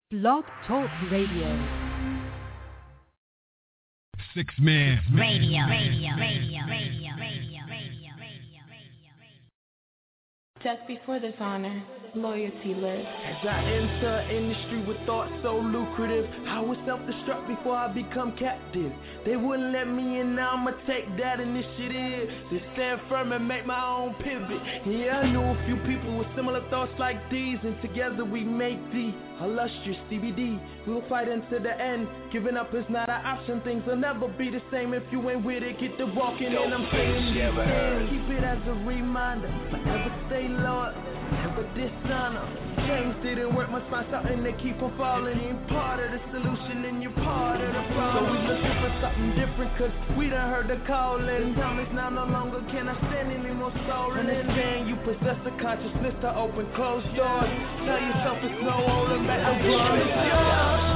Blog Talk Radio. Six Man Radio. Just before this honor, loyalty lives. As I enter industry with thoughts so lucrative, I was self-destruct before I become captive. They wouldn't let me in, now I'ma take that initiative to stand firm and make my own pivot. Yeah, I knew a few people with similar thoughts like these, and together we make the illustrious CBD. We'll fight until the end. Giving up is not an option. Things will never be the same if you ain't with it. Get to walking, and I'm saying keep it as a reminder. Forever stay loyal, never dishonor. Things didn't work, must find something to keep on falling. You're part of the solution and you're part of the problem. So we looking for something different, cause we done heard the calling. Time is now no longer can I stand anymore stolen. Understand you possess a consciousness to open closed doors. Tell yourself it's no holding back. I'm promise yours.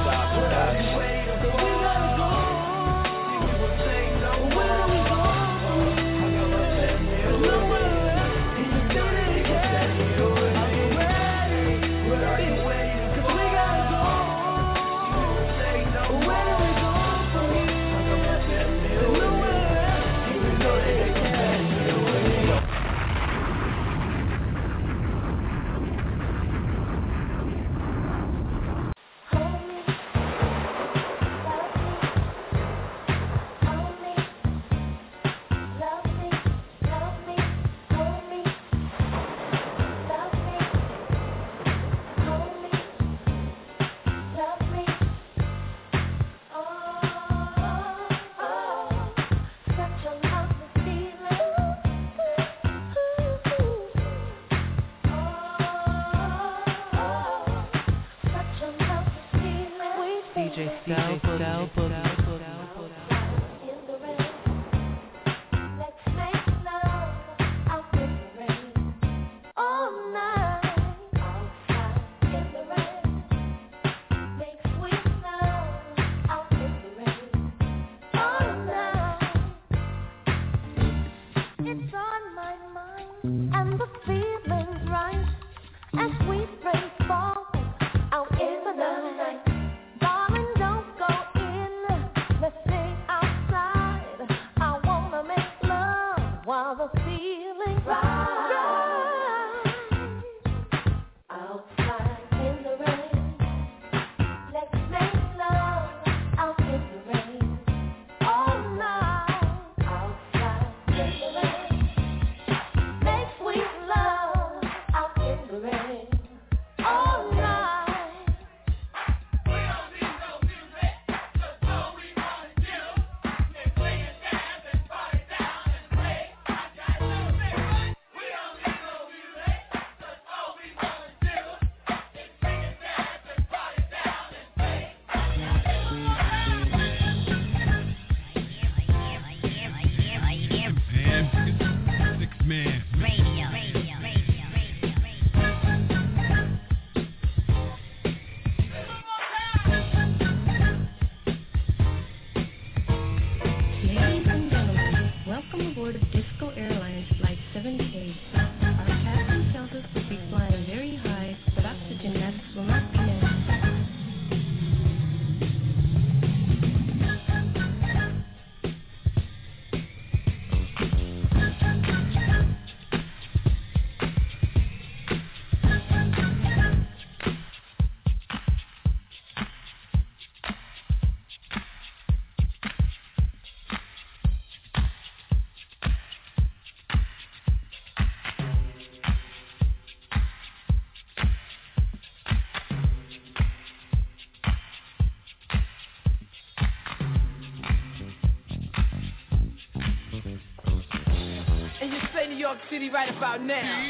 City right about now.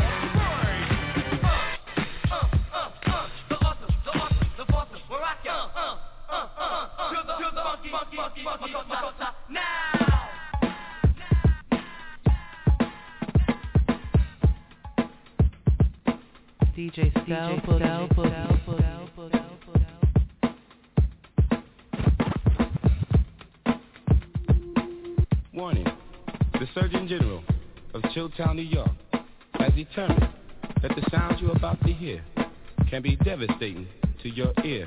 DJ Style. Warning, the Surgeon General of Chilltown, New York, has determined that the sounds you're about to hear can be devastating to your ear.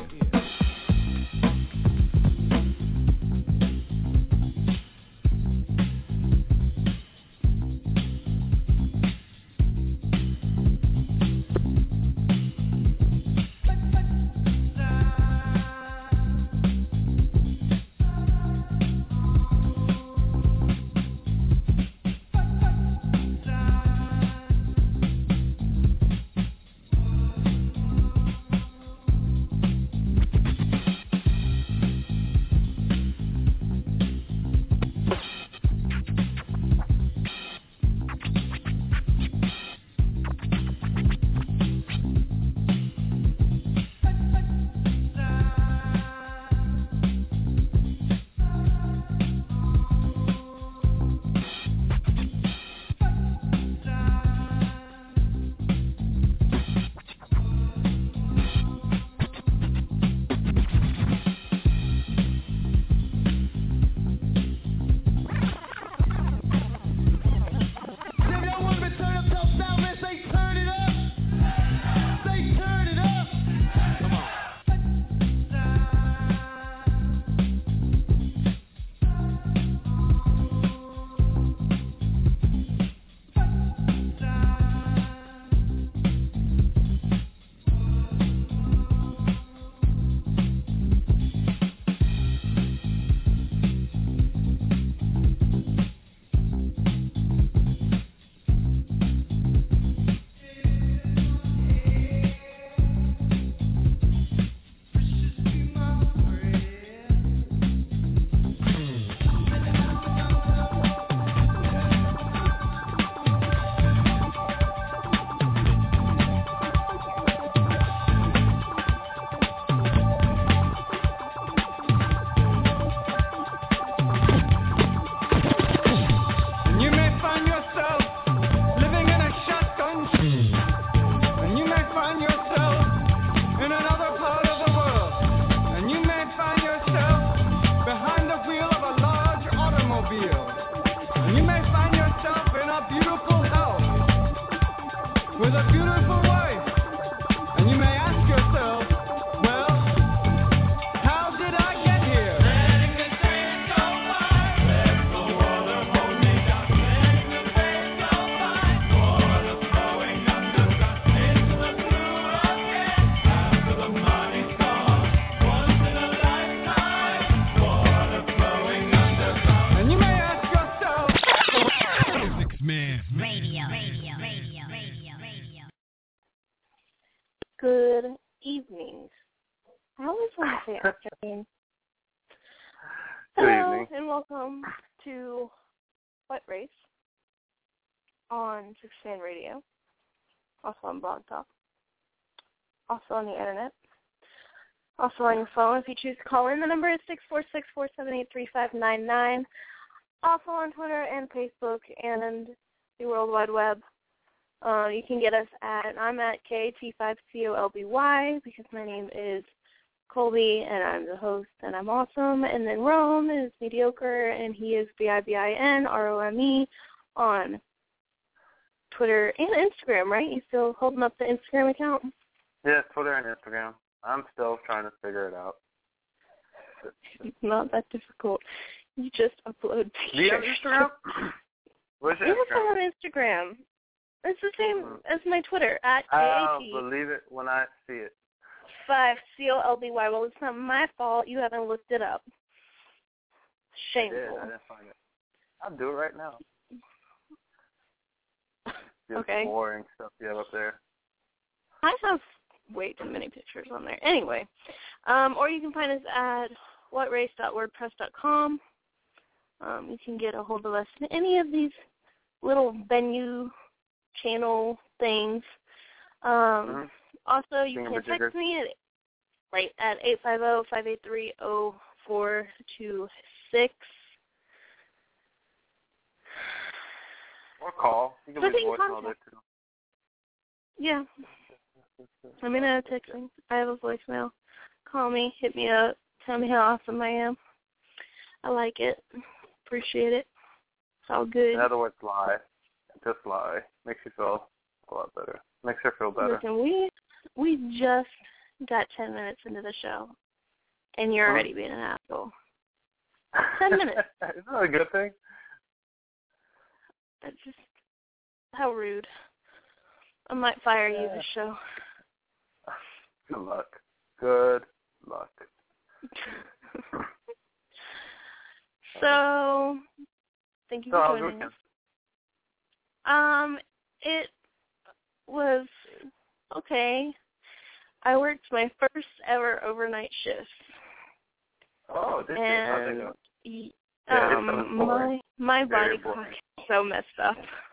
Good evening. I always want to say afternoon. Hello, and welcome to What Race on 6man Radio, also on Blog Talk, also on the Internet, also on your phone if you choose to call in. The number is 646-478-3599, also on Twitter and Facebook and the World Wide Web. You can get us I'm at KT5COLBY because my name is Colby and I'm the host and I'm awesome. And then Rome is mediocre and he is BIBINROME on Twitter and Instagram, right? You still holding up the Instagram account? Yeah, Twitter and Instagram. I'm still trying to figure it out. It's not that difficult. You just upload pictures. Do you have Instagram? What's your Instagram? I have Instagram. It's the same as my Twitter, at KAT. I'll believe it when I see it. 5COLBY. Well, it's not my fault. You haven't looked it up. Shameful. Yeah, I didn't find it. I'll do it right now. Okay. Boring stuff you have up there. I have way too many pictures on there. Anyway, or you can find us at whatrace.wordpress.com. You can get a hold of us in any of these little venue channel things. Also, you can text me at 850-583-0426. Or call. You can leave a voicemail there, too. Yeah. I'm in a texting. I have a voicemail. Call me. Hit me up. Tell me how awesome I am. I like it. Appreciate it. It's all good. In other words, lie. Just lie. Makes you feel a lot better. Makes her feel better. Listen, we just got 10 minutes into the show, and you're already being an asshole. 10 minutes. Isn't that a good thing? That's just, how rude. I might fire you this show. Good luck. Good luck. So, thank you for joining us. It was okay. I worked my first ever overnight shift. Oh, did you? How'd they go? My body clock is so messed up.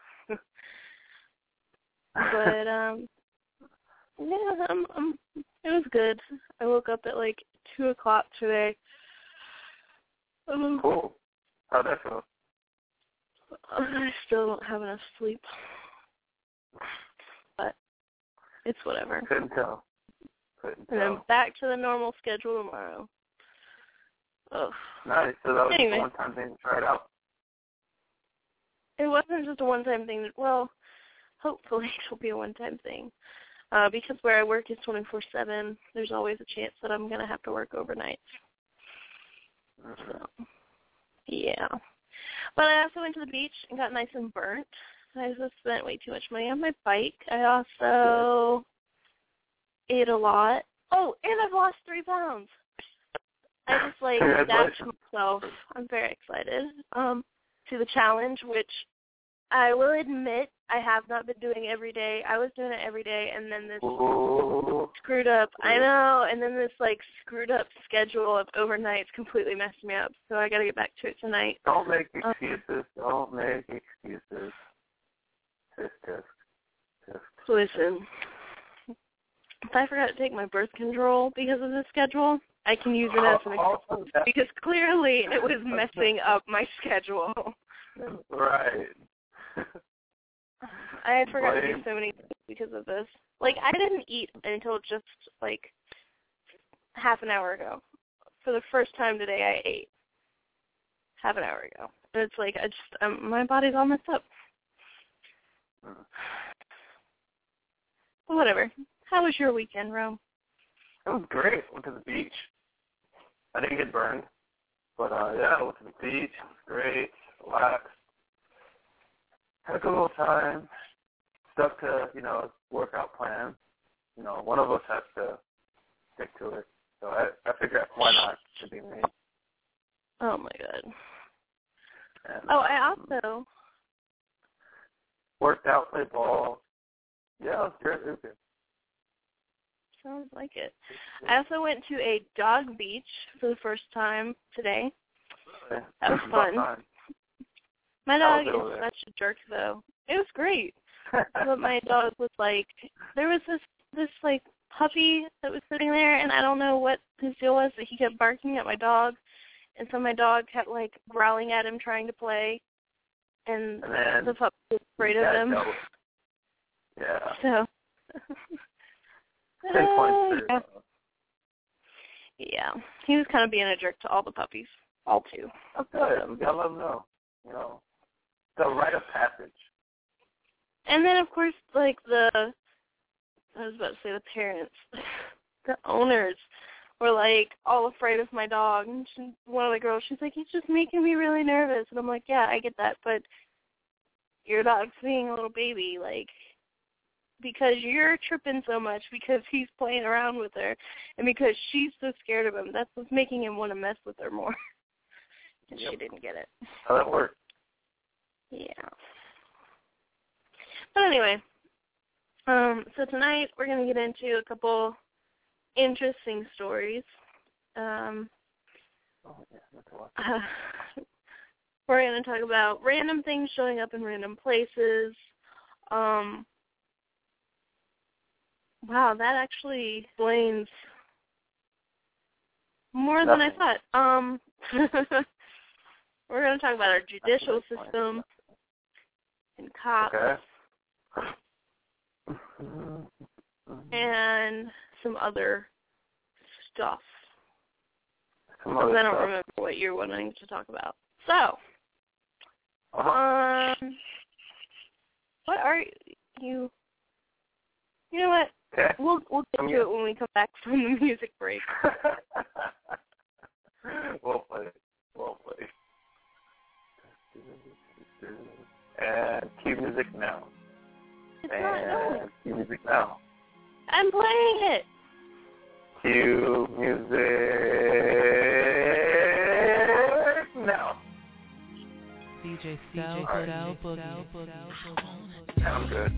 But yeah, it was good. I woke up at like 2:00 today. Cool. How'd that feel? I still don't have enough sleep, but it's whatever. Couldn't tell. And then back to the normal schedule tomorrow. Oh. Nice. So that was just a one-time thing to try it out. It wasn't just a one-time thing. Well, hopefully it'll be a one-time thing. Because where I work is 24/7, there's always a chance that I'm going to have to work overnight. So, yeah. But I also went to the beach and got nice and burnt. I just spent way too much money on my bike. I also ate a lot. Oh, and I've lost 3 pounds. I just, dabbed myself. I'm very excited to the challenge, which I will admit I have not been doing every day. I was doing it every day, and then this screwed up. I know, and then this, screwed up schedule of overnights completely messed me up, so I got to get back to it tonight. Don't make excuses. Don't make excuses. Just. Listen, if I forgot to take my birth control because of this schedule, I can use it as an excuse, because clearly it was messing up my schedule. Right. I had forgotten to do so many things because of this. I didn't eat until just, half an hour ago. For the first time today, I ate half an hour ago. And it's my body's all messed up. But whatever. How was your weekend, Rome? It was great. Went to the beach. I didn't get burned. But, I went to the beach. It was great. Relaxed. Had a good little time. Stuck to, workout plan. One of us has to stick to it. So I figured, why not? It should be me. Oh, my God. And, I also worked out, played ball. Yeah, it was great. It was good. Sounds like it. I also went to a dog beach for the first time today. That was fun. My dog is such a jerk, though. It was great. But my dog was there was this puppy that was sitting there, and I don't know what his deal was, but he kept barking at my dog, and so my dog kept growling at him, trying to play, and the puppy was afraid of him. Yeah. So. Yeah. Yeah, he was kind of being a jerk to all the puppies, all 2. That's good. You gotta let them know. The rite of passage. And then, of course, I was about to say the parents, the owners were, all afraid of my dog. And one of the girls, she's like, he's just making me really nervous. And I'm like, yeah, I get that, but your dog's being a little baby, because you're tripping so much because he's playing around with her and because she's so scared of him. That's what's making him want to mess with her more. And she didn't get it. How that worked. Yeah. But anyway, so tonight we're going to get into a couple interesting stories. We're going to talk about random things showing up in random places. Wow, that actually explains more than I thought. We're going to talk about our judicial system and cops and some other stuff. Because I don't remember what you're wanting to talk about. So, what are you? You know what? Okay. We'll get to it when we come back from the music break. Well played. And cue music now. Cue music now. I'm playing it. Cue music now. DJ Style Boogie. I'm good.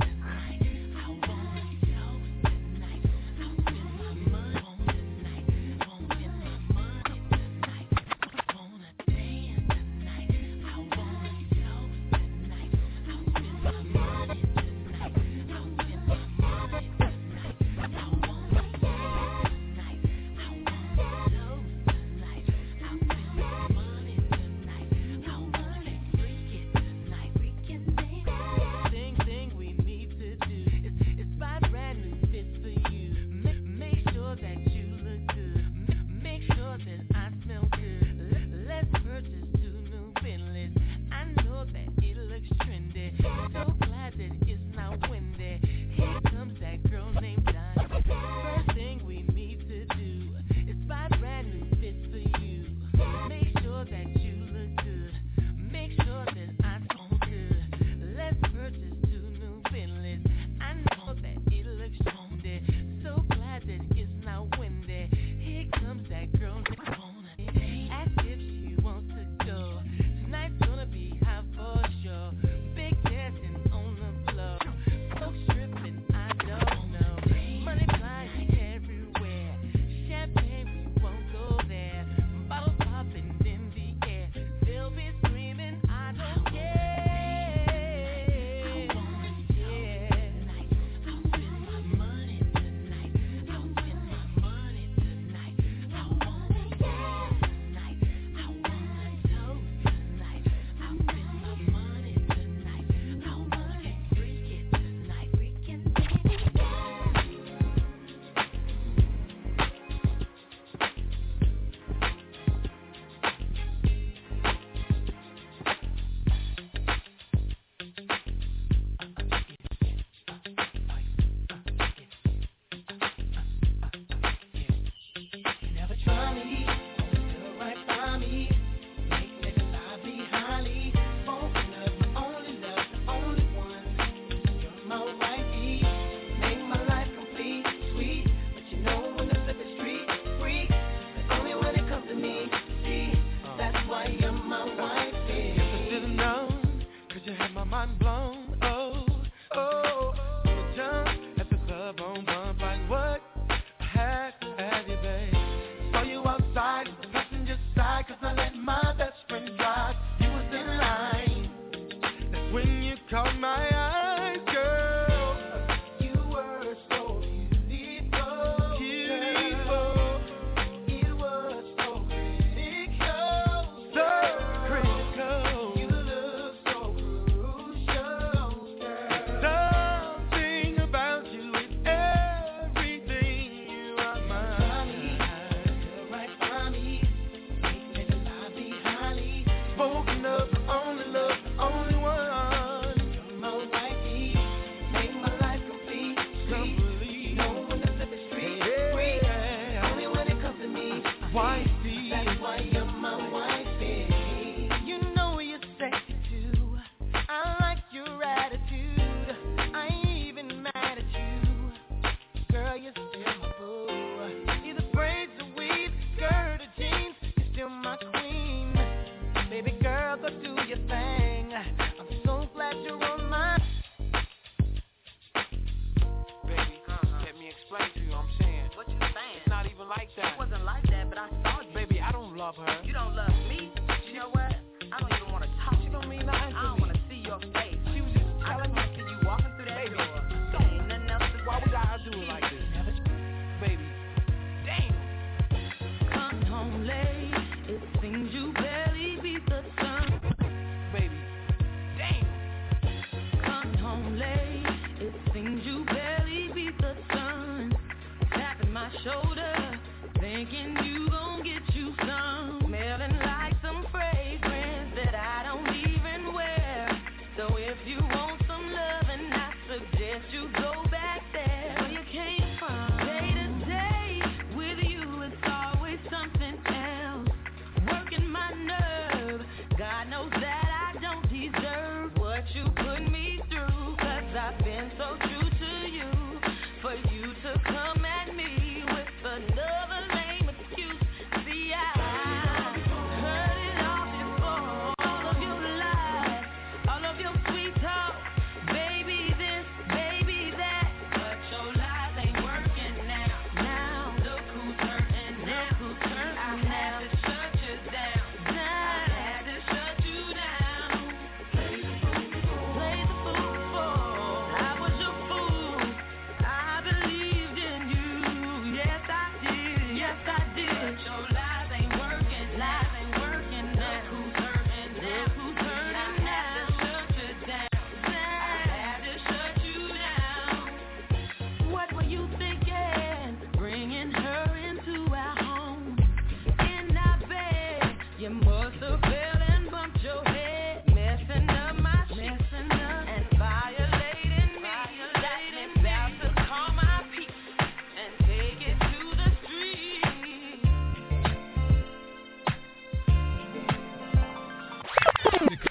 If you want some love, and I suggest you go back there. You can't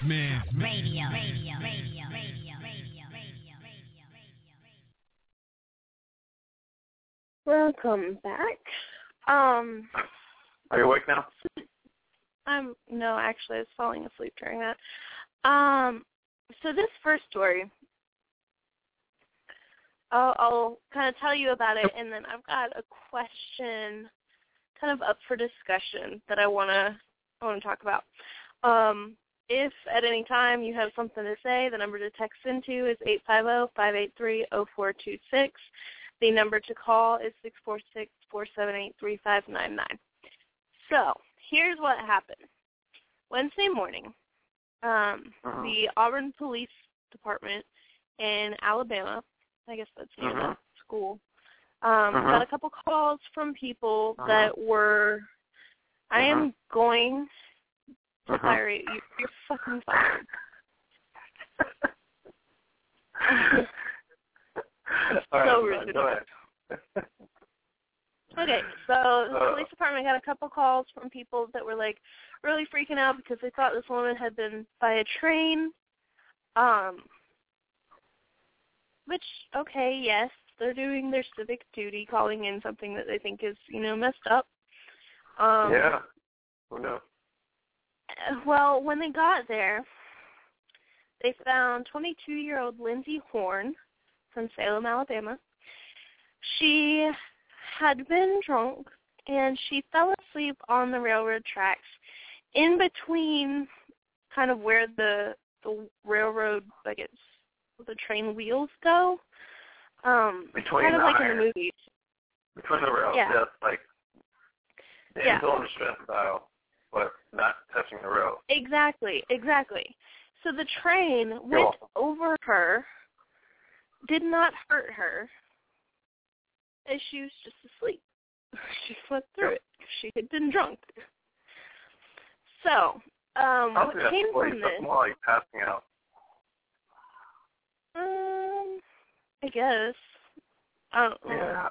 Man. Radio. Welcome back. Are you awake now? No, actually, I was falling asleep during that. So this first story, I'll kind of tell you about it, and then I've got a question kind of up for discussion that I want to talk about. If at any time you have something to say, the number to text into is 850-583-0426. The number to call is 646-478-3599. So here's what happened. Wednesday morning, the Auburn Police Department in Alabama, I guess that's near the school, got a couple calls from people that were, I am going to fire you. You're fucking fired. So rude. Go ahead. Okay, so the police department got a couple calls from people that were like really freaking out because they thought this woman had been by a train. Which, okay, yes, they're doing their civic duty, calling in something that they think is, messed up. Yeah. Oh, no. Well, when they got there, they found 22-year-old Lindsay Horn from Salem, Alabama. She had been drunk, and she fell asleep on the railroad tracks in between kind of where the railroad, like it's, the train wheels go. Between kind of the like iron. in the movies. Between the rails, yeah. Yes, like the handle on the strap dial, but not touching the rail. Exactly. So the train went over her, did not hurt her, as she was just asleep. She slept through it. She had been drunk. So, what came from this? That's more like passing out. I guess. I don't know. Yeah.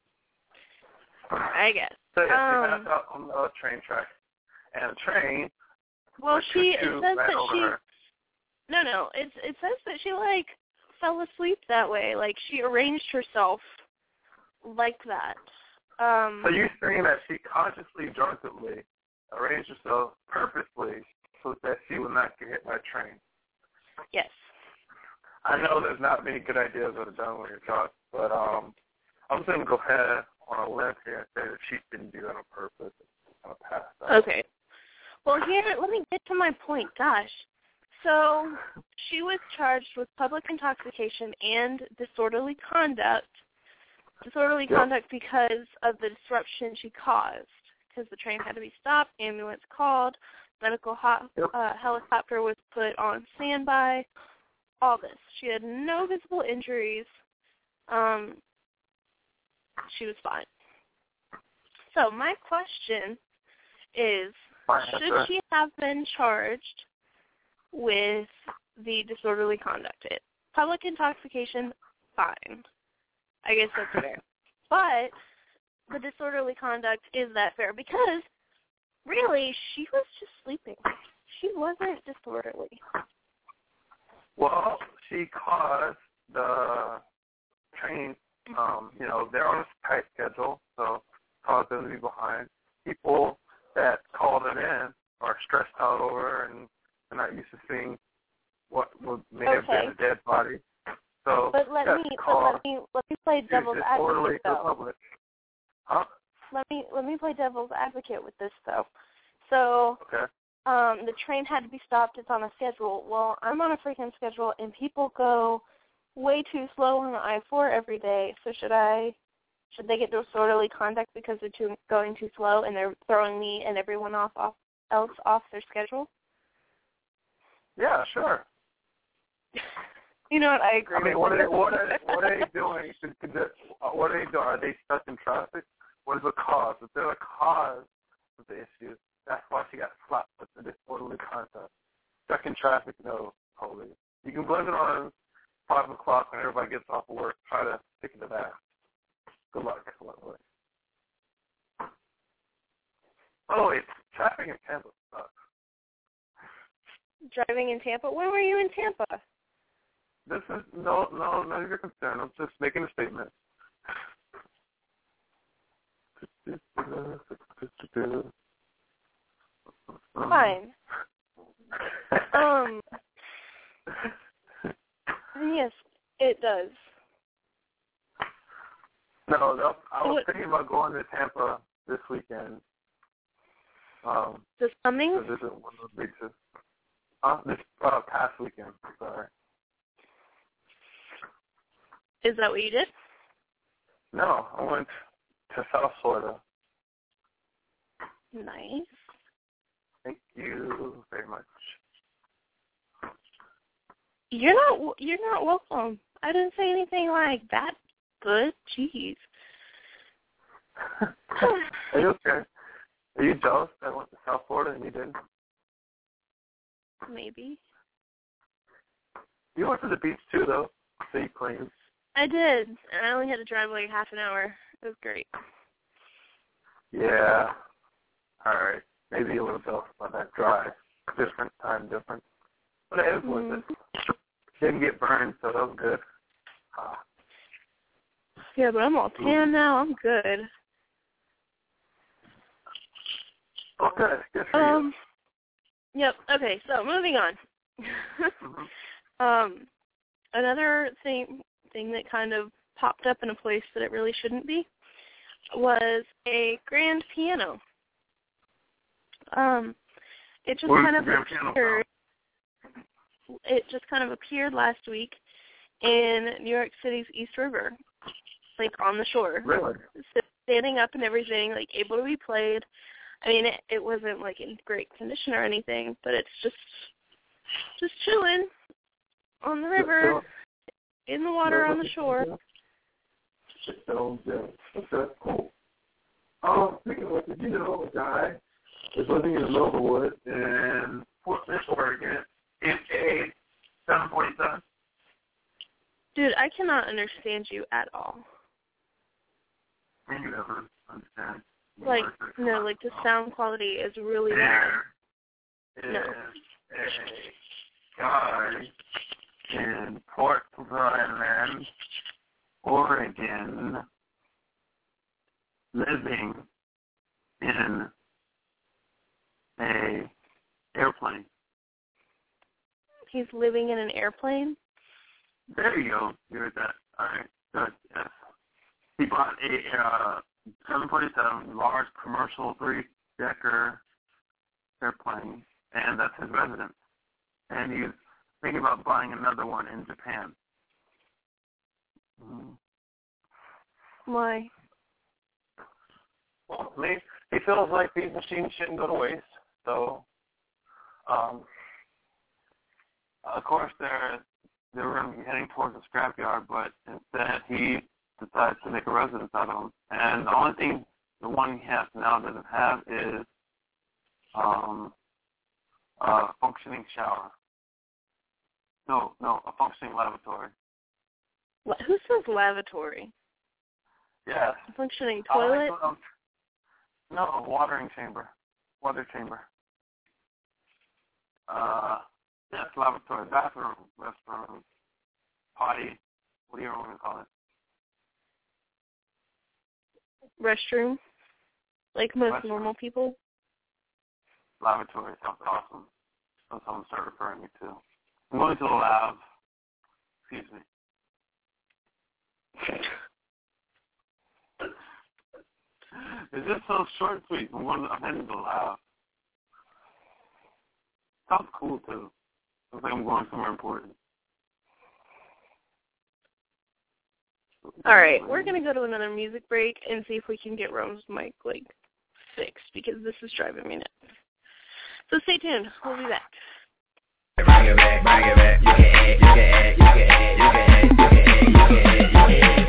I guess. So she passed out on the train track, and the train. Well, it says that she. Her. No. It says that she fell asleep that way. Like she arranged herself like that. So you're saying that she consciously, drunkenly arranged herself purposely so that she would not get hit by a train? Yes. I know there's not many good ideas that are done when you're drunk, but I'm just going to go ahead on a limb here and say that she didn't do that on purpose. Kind of passed out. Okay. Well, here, let me get to my point. Gosh. So she was charged with public intoxication and disorderly conduct. Disorderly conduct because of the disruption she caused, because the train had to be stopped, ambulance called, medical helicopter was put on standby, all this. She had no visible injuries. She was fine. So my question is, should she have been charged with the disorderly conduct? Public intoxication, fine. I guess that's fair. But the disorderly conduct, is that fair? Because, really, she was just sleeping. She wasn't disorderly. Well, she caused the train, they're on a tight schedule, so caused them to be behind. People that call them in are stressed out over and they're not used to seeing what may have been a dead body. So, but let me play devil's advocate though. Huh? Let me play devil's advocate with this though. So, the train had to be stopped. It's on a schedule. Well, I'm on a freaking schedule, and people go way too slow on the I-4 every day. So should they get disorderly conduct because they're going too slow and they're throwing me and everyone else off their schedule? Yeah, sure. You know what? I agree. I mean, what are they doing? What are they doing? Are they stuck in traffic? What is the cause? If they're the cause of the issue, that's why she got slapped with the disorderly conduct. Stuck in traffic, no, holy. You can blame it on 5 o'clock when everybody gets off of work. Try to stick it to that. Good luck. Oh, wait, traffic in Tampa sucks. driving in Tampa. When were you in Tampa? This is no none of your concern. I'm just making a statement. Fine. Yes, it does. No, I was thinking about going to Tampa this weekend. This coming? To visit one of those beaches. This past weekend. Sorry. Is that what you did? No, I went to South Florida. Nice. Thank you very much. You're not welcome. I didn't say anything like that. Good. Jeez. Are you okay? Are you jealous that I went to South Florida and you didn't? Maybe. You went to the beach too, though. So you claimed. I did, and I only had to drive like half an hour. It was great. Yeah. All right. Maybe a little jealous about that drive. Different time, different. But it was worth it. Didn't get burned, so that was good. Yeah, but I'm all tan now. I'm good. Okay, good for you. Yep. Okay, so moving on. Another thing that kind of popped up in a place that it really shouldn't be was a grand piano. It just kind of appeared. It just kind of appeared last week in New York City's East River, like on the shore. Really? Standing up and everything, like able to be played. I mean, it wasn't like in great condition or anything, but it's just chilling on the river, in the water, on the shore. So good. Okay, cool. Speaking of which, did you know a guy is living in the middle of the woods in Portland, Oregon, in a 747? Dude, I cannot understand you at all. Can you ever understand? Like, no, like the sound quality is really bad. There is a guy in Portland, Oregon, living in a airplane. He's living in an airplane? There you go. You heard that. All right. Good. Yes. He bought a 747 large commercial 3-decker airplane, and that's his residence. And he's thinking about buying another one in Japan. Why? Well, he feels like these machines shouldn't go to waste. So, of course, they were going to be heading towards a scrapyard, but instead he decides to make a residence out of them. And the only thing the one he has now doesn't have is a functioning shower. No, a functioning lavatory. Who says lavatory? Yes. A functioning toilet? No, a watering chamber. Water chamber. Yes, lavatory, bathroom, restroom, potty, what do you want to call it? Restroom? Like most normal people? Lavatory sounds awesome. That's what I'm going to start referring you to. I'm going to the lab. Excuse me. It's just so short and sweet. I'm heading to the lab. Sounds cool, too. Sounds like I'm going somewhere important. All right, we're going to go to another music break and see if we can get Rome's mic, fixed, because this is driving me nuts. So stay tuned. We'll be back. Bring it back, bring it back. You can add, you can add, you can add, you can add, you can add, you can add, you can add.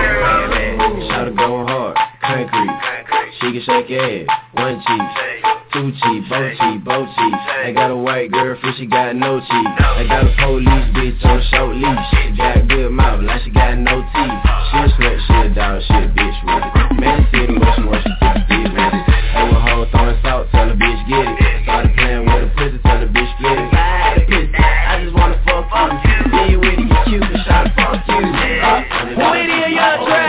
Shout it going hard, concrete. She can shake your ass, one cheek. Suchi, Bochi. I got a white girl, for she got no teeth. I got a police bitch on a short leash. She got a good mouth, like she got no teeth. She a slut, she a dog, she a bitch with it. Man, see the motion where she took the bitch with it. Hey, with hoe throwing salt, tell the bitch get it. Started playing with a pussy, tell the bitch get it. I just wanna fuck you. Yeah, you with it, you cute, but shot fuck you. Who it is, young trap?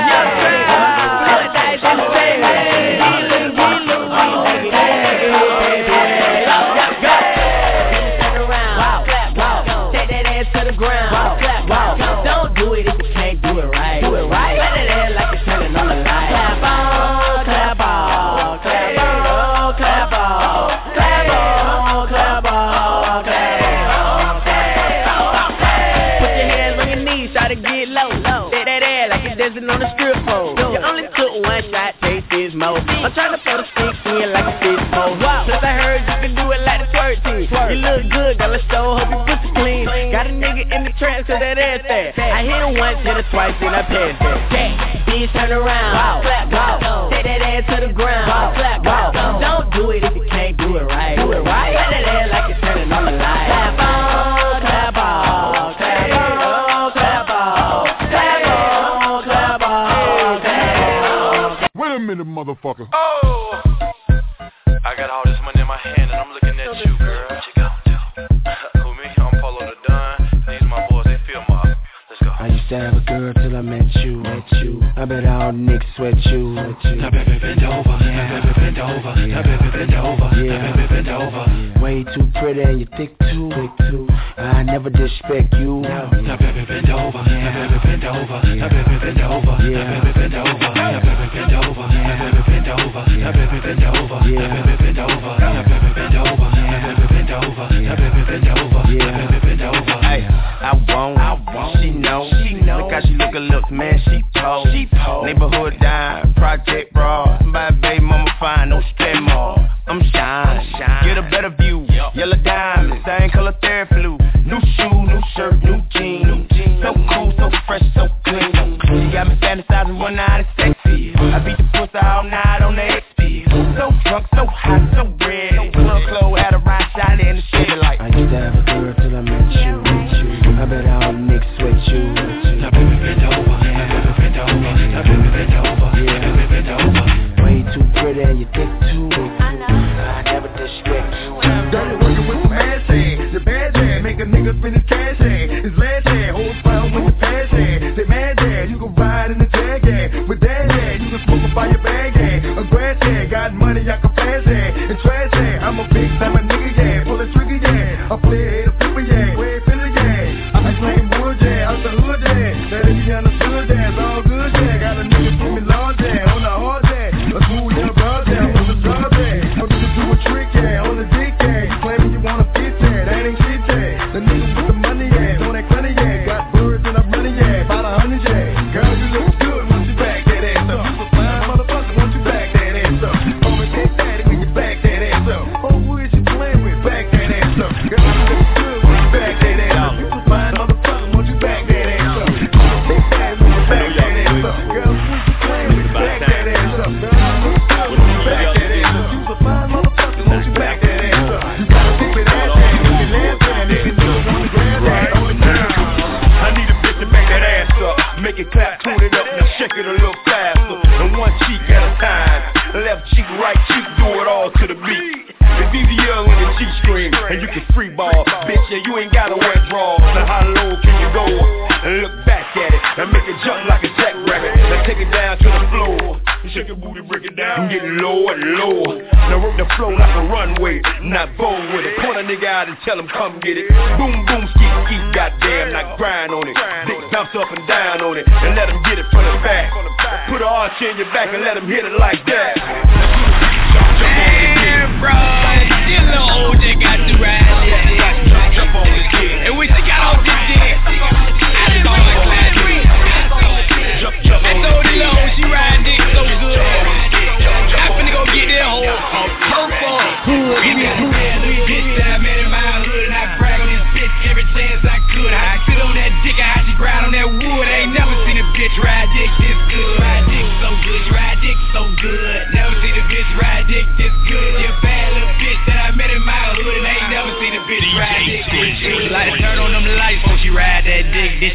On the strip pole. You only took one shot, taste this mo. I'm trying to put a stick in like a fish pole. Plus I heard you can do it like the twerk team. You look good, got a show, hope you pussy clean. Got a nigga in the trance cause that ass there. I hit him once, hit her twice, then I passed that. Bitch turn around, clap, go. Take that ass to the ground, clap, go. Don't do it if you can't do it right. Do it right. Let that ass like you're turning on the light. Clap on, clap on, clap on, clap on, clap on. Wait a minute, motherfucker. Oh, I got all this money in my hand and I'm looking at you, girl. What you gonna do? Who me? I'm Polo the Don. These my boys, they feel my. Let's go. I used to have a girl till I met you. I bet all niggas sweat you. Now baby bend over. Now baby bend over. Now baby bend over. Now baby bend over. Way too pretty and you thick too. I never disrespect you. Now baby bend over. Now baby bend over. Now baby bend over. Now baby bend over. Now baby bend over. Now baby bend over. Now baby bend over. Now baby bend over. Now baby bend over. Now baby bend over. Now baby bend over. Now baby bend over. Hey, I won't. She know. Look how she look her lips, man. She told. Neighborhood dime, project bra. My baby mama fine, no spend more. I'm shine. Get a better view. Yellow diamonds, same color Theraflu. New shoe, new shirt, new jeans. So cool, so fresh, so clean. She got me fantasizing one night of sexy. I beat the pussy all night on the XP. So drunk, so hot, so red. No club clothes, had a ride shot in the Chevy like. I used to have a girl till I met you. I bet all niggas sweat you. Now baby bend over. Now baby bend over. Now baby bend over. Now baby bend over. Way too pretty and you thick too. I never disrespect you. Dirty working with some ass hand. The bad hand make a nigga spend his cash hand. His last hand holds fire with the fast hand. Say mad hand, you can ride in the jag hand. With that hand, you can smoke a fire bag hand. A grass hand, got money I can pass hand. And trash hand, I'm a big time a nigga yeah. Pull a trigger yeah. I play a hater flipper yeah. Way Philly yeah. I claim wood yeah. Out the hood yeah. That if you understood that, it's all good yeah. Got a nigga for me large yeah. On the hard yeah. A cool yeah, broad yeah. On the job yeah. I'm gonna do a trick yeah. On the dick yeah. Claiming you wanna fit yeah. That ain't shit yeah. The nigga with the money yeah. On that money yeah. Got birds and I'm running yeah. About 100 yeah. Girl, you look good once you back that ass up. You a fine motherfucker once you back that ass up. Always take that when you back that ass up. Oh, who is you playing with? Back that ass up. Girl, you look good when you back that ass up. You a fine motherfucker once you back that ass up. Take that when you back that ass up. Girl, who is you playing with? Back that ass up. Girl, you look good when you back that ass up. You a fine motherfucker once you back that ass up. You got a big with ass hand, you can laugh and they can do it on the grass hand. I need a bitch to back that ass up. Make it clap, tune it up, now shake it a little faster. And one cheek at a time. Left cheek, right cheek, do it all to the beat. It's easier when the cheek scream and you can free ball. Bitch, yeah, you ain't gotta wear draws. Now how low can you go? And look back at it and make it jump like a jackrabbit. Now take it down to the floor. Shake your booty, break it down, get lower and lower. Now work the flow like a runway, not bold with it. Point a nigga out and tell him come get it. Boom, boom, skeet, skeet, goddamn, not grind on it. Dick bounce up and down on it, and let him get it from the back. Put an arch in your back and let him hit it like that. Damn, bro, you know OJ got to ride this. Jump on this kid. And we still got all this dick. I didn't want to clap it. I told you, when she ride dick so good. I finna go get that hoe on purple. Bitch that I met in my hood, and I brag on this bitch every chance I could. I sit on that dick, I had to grind on that wood. I ain't never seen a bitch ride dick this good. Ride dick so good, ride dick so good. Never seen a bitch ride dick this good. You bad little bitch.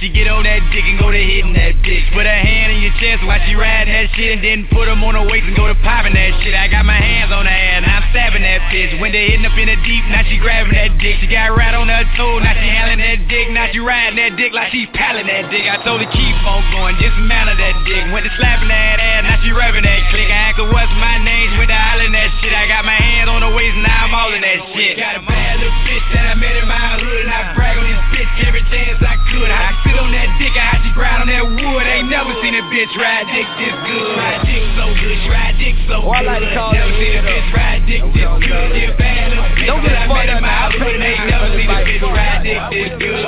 She get on that dick and go to hitting that bitch. Put her hand in your chest while she riding that shit, and then put them on her waist and go to popping that shit. I got my hands on her ass, now I'm stabbing that bitch. When they hitting up in the deep, now she grabbing that dick. She got right on her toe, now she handling that dick. Now she riding that dick like she palling that dick. I told her keep on going, dismantle that dick. Went to slapping that ass, now she rubbing that click. I asked her what's my name, she went to hollering that shit. I got my hands on her waist, now I'm all in that shit. Got a bad little bitch that I met in my hood, and I brag on this bitch every chance I could. I sit on that dick, I how she grind on that wood. Ain't never seen a bitch ride dick this good. Ride dick so good, she ride dick so good. I like to call never seen a bitch ride dick this good. Yeah, bad little bitch that I met in my hood, and ain't never seen a bitch ride dick this good.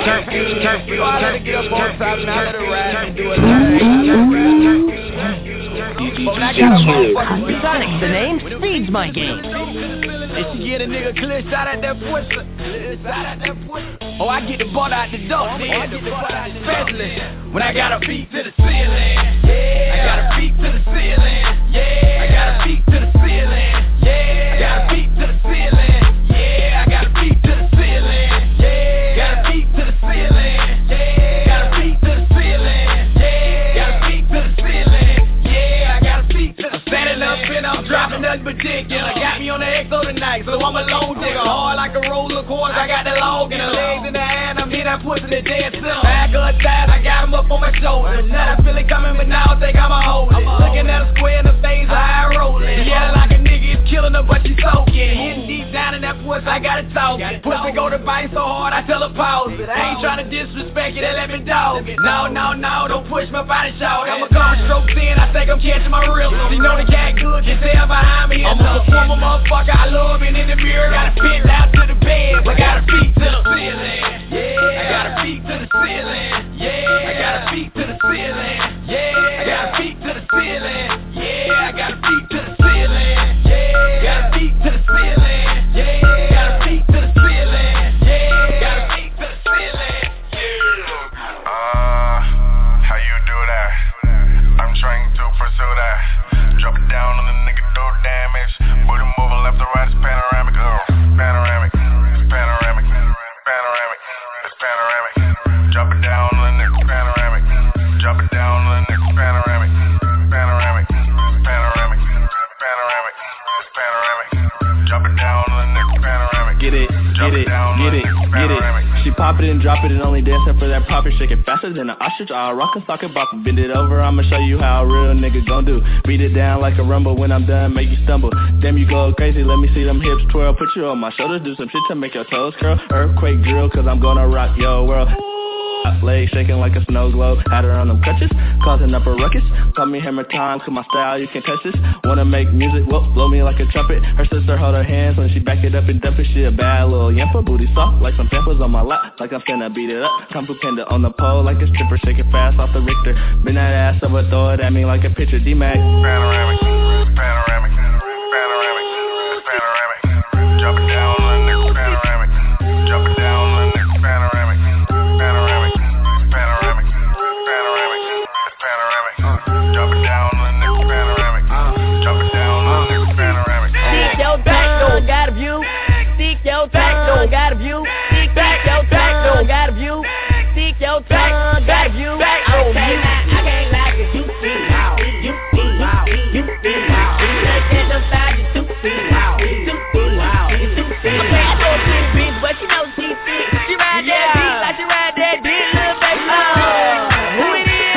Sonic, the name speeds my game. If she get a nigga clear shot at that pussy, oh, I get the butt out the door. Especially when I got a beat to the ceiling. Yeah, I got a beat to the ceiling. Yeah, I got a beat to the ceiling. Yeah, I got a beat to the ceiling. Yeah, I got a beat to the ceiling. Yeah, got a beat to the ceiling. Yeah, got a beat to the ceiling. Yeah, got a beat to the ceiling. Yeah, I got a beat to the ceiling. I'm standing up and I'm dropping nothing but dick. And I got me on the XO tonight, so I'm a lone digger. Hard like a roller quarters, I got the log and the legs in the hand. I'm here, that pussy the dead center. Back of the thighs, I got him up on my shoulders. Now I feel it coming, but now I think I'ma hold it. Looking at a square in the face, I rolling. Yeah, like a nigga is killing her, but she soaking. Hitting deep down in that pussy, I got it talking. Pussy go to bite so hard, I tell her pause it. I ain't trying to disrespect you, they let me dog it. No, don't push my body shout. I'm a couple strokes in, I think I'm catching my rhythm. She know the cat good, can tell behind me. I'm a performer, motherfucker, I love it in the mirror. Got a pin down to the bed, but got a beat to the ceiling. Yeah, I got a beat to the ceiling. Yeah, I got a beat to the ceiling. Yeah, I got a beat to the ceiling. Yeah, I got a beat to the ceiling. Yeah, got a beat to the ceiling. Yeah, got a beat to the ceiling. Yeah, got a beat to the ceiling. How you do that? I'm trying to pursue that. Drop it down on the nigga, do damage. Booty moving left to right, it's panoramic. Panoramic, it's panoramic. Panoramic, it's panoramic. Drop it down on the nigga, panoramic. Drop it down on the nigga, panoramic. Panoramic, panoramic. Panoramic, it's panoramic. Drop it down on the nigga, panoramic. Get it, get it, get it, get it. She pop it and drop it and only dancing for that profit. Shake it faster than an ostrich. I'll rock and sock it, bop it, bend it over. I'ma show you how a real nigga gon' do. Beat it down like a rumble. When I'm done, make you stumble. Damn, you go crazy. Let me see them hips twirl. Put you on my shoulders. Do some shit to make your toes curl. Earthquake drill, cause I'm gonna rock your world. Legs shaking like a snow globe. Had her on them crutches, causing up a ruckus. Call me Hammer Time, cause my style, you can't touch this. Wanna make music, whoop, blow me like a trumpet. Her sister hold her hands when she back it up and dump it. She a bad little yamper, booty soft like some pampers on my lap. Like I'm finna beat it up. Kung Fu Panda on the pole like a stripper, shake it fast off the Richter. Bend that ass over, throw it at me like a pitcher. D-Mac. Panoramic, panoramic, panoramic, panoramic. Drop it down on the nigga, panoramic. Drop it down on the nigga, panoramic. Panoramic, panoramic, panoramic, it's panoramic. Drop it down on the nigga, panoramic. Drop it down on the nigga, panoramic. Stick your back, don't got a view. Stick your back, don't got a view. Stick your back, don't got a view. Stick your back, got a view. I can't lie, cause you see how. You see how. You see how. Let's get them side, you see how. You see how. You see how. Okay, I know a big bitch, but you know she sick. She ride that beat like she ride that dick, little baby. Who it is?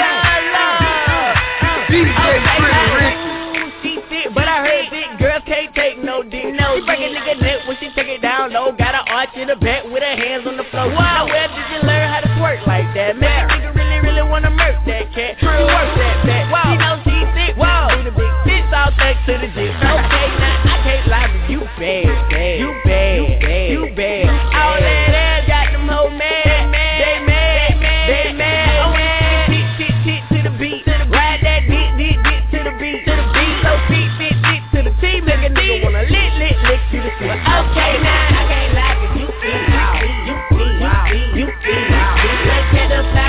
DJ Pretty Rich. She sick, but I heard big girls can't take no dick. She break a nigga neck when she take it down low. Got an arch in the back with her hands on the floor. Wow, where did you learn how to twerk like that? Man, nigga really wanna murk that cat. Work that. Wow, you know she sick. Wow, do the big bitch all thanks to the dick. Okay, now I can't lie, but you bad. You bad. You bad. All that ass got them whole mad. They mad. Oh, shit to the beat. Ride that dick to the beat. So beat to the team. Make a nigga wanna lick to the feet. Okay, now I can't lie, but you see how. You see how. Let's get up.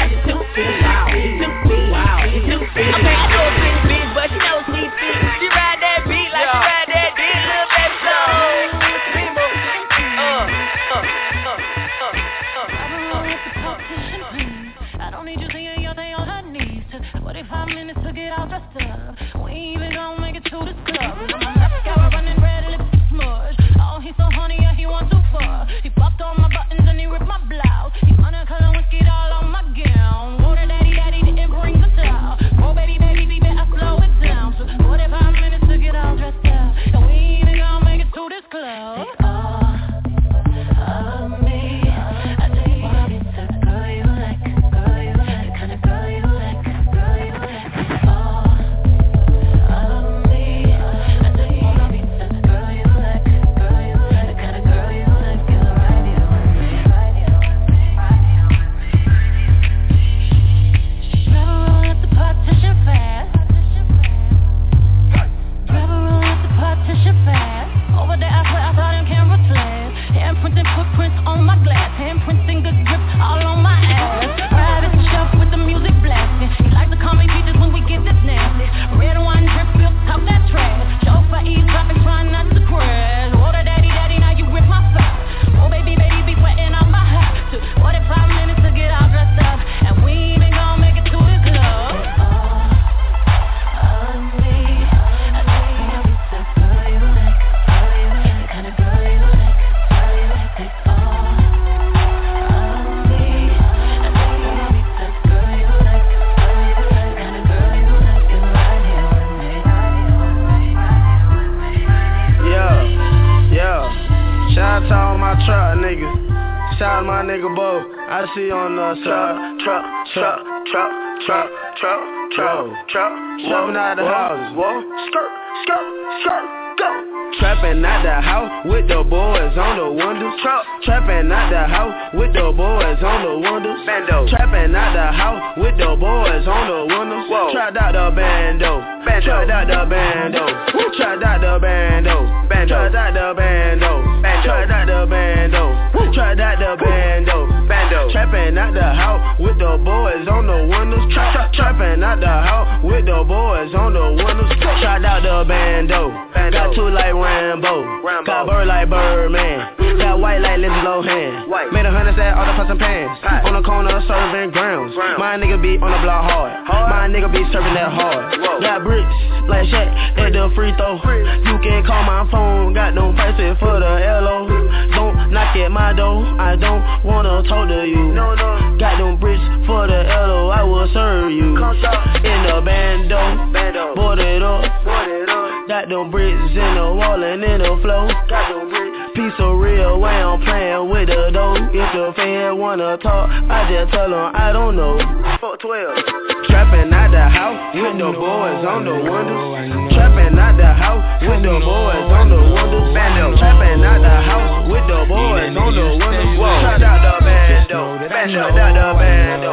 I see you on the side. Truck. Trapping out the house. Skirt, go. Trapping out the house with the boys on the windows. Trapping out the house with the boys on the windows. Trapping out the house with the boys on the windows. Trapped out the bando. Trapped out the bando. Trapped out the bando. Trapped out the bando. Trapped out the bando. Trapped out the bando. Trapping out the house with the boys on the windows. Trapping out the house with the boys on the windows. Trapped out the bando. Got two like Rambo. Got bird like Birdman. Got white like Lindsay Lohan. Made 100 set all the pots and pans. On the corner serving grounds. My nigga be on the block hard. My nigga be serving that hard. Got bricks like Shaq at the free throw. You can call my phone. Got no prices for the LO. Don't knock at my door. I don't wanna talk to you. Got them bricks for the LO. I will serve you. In the bando. Board it up. Got them bricks in the wall and in the floor. Piece of real way I'm playing with the dough. If the fan wanna talk, I just tell them I don't know. Fuck 12. Trapping out the house with the boys on the windows. Trapping out the house with the boys on the windows. Trapping out the house with the boys on the windows. Trapped out the bando. Trapped out the bando.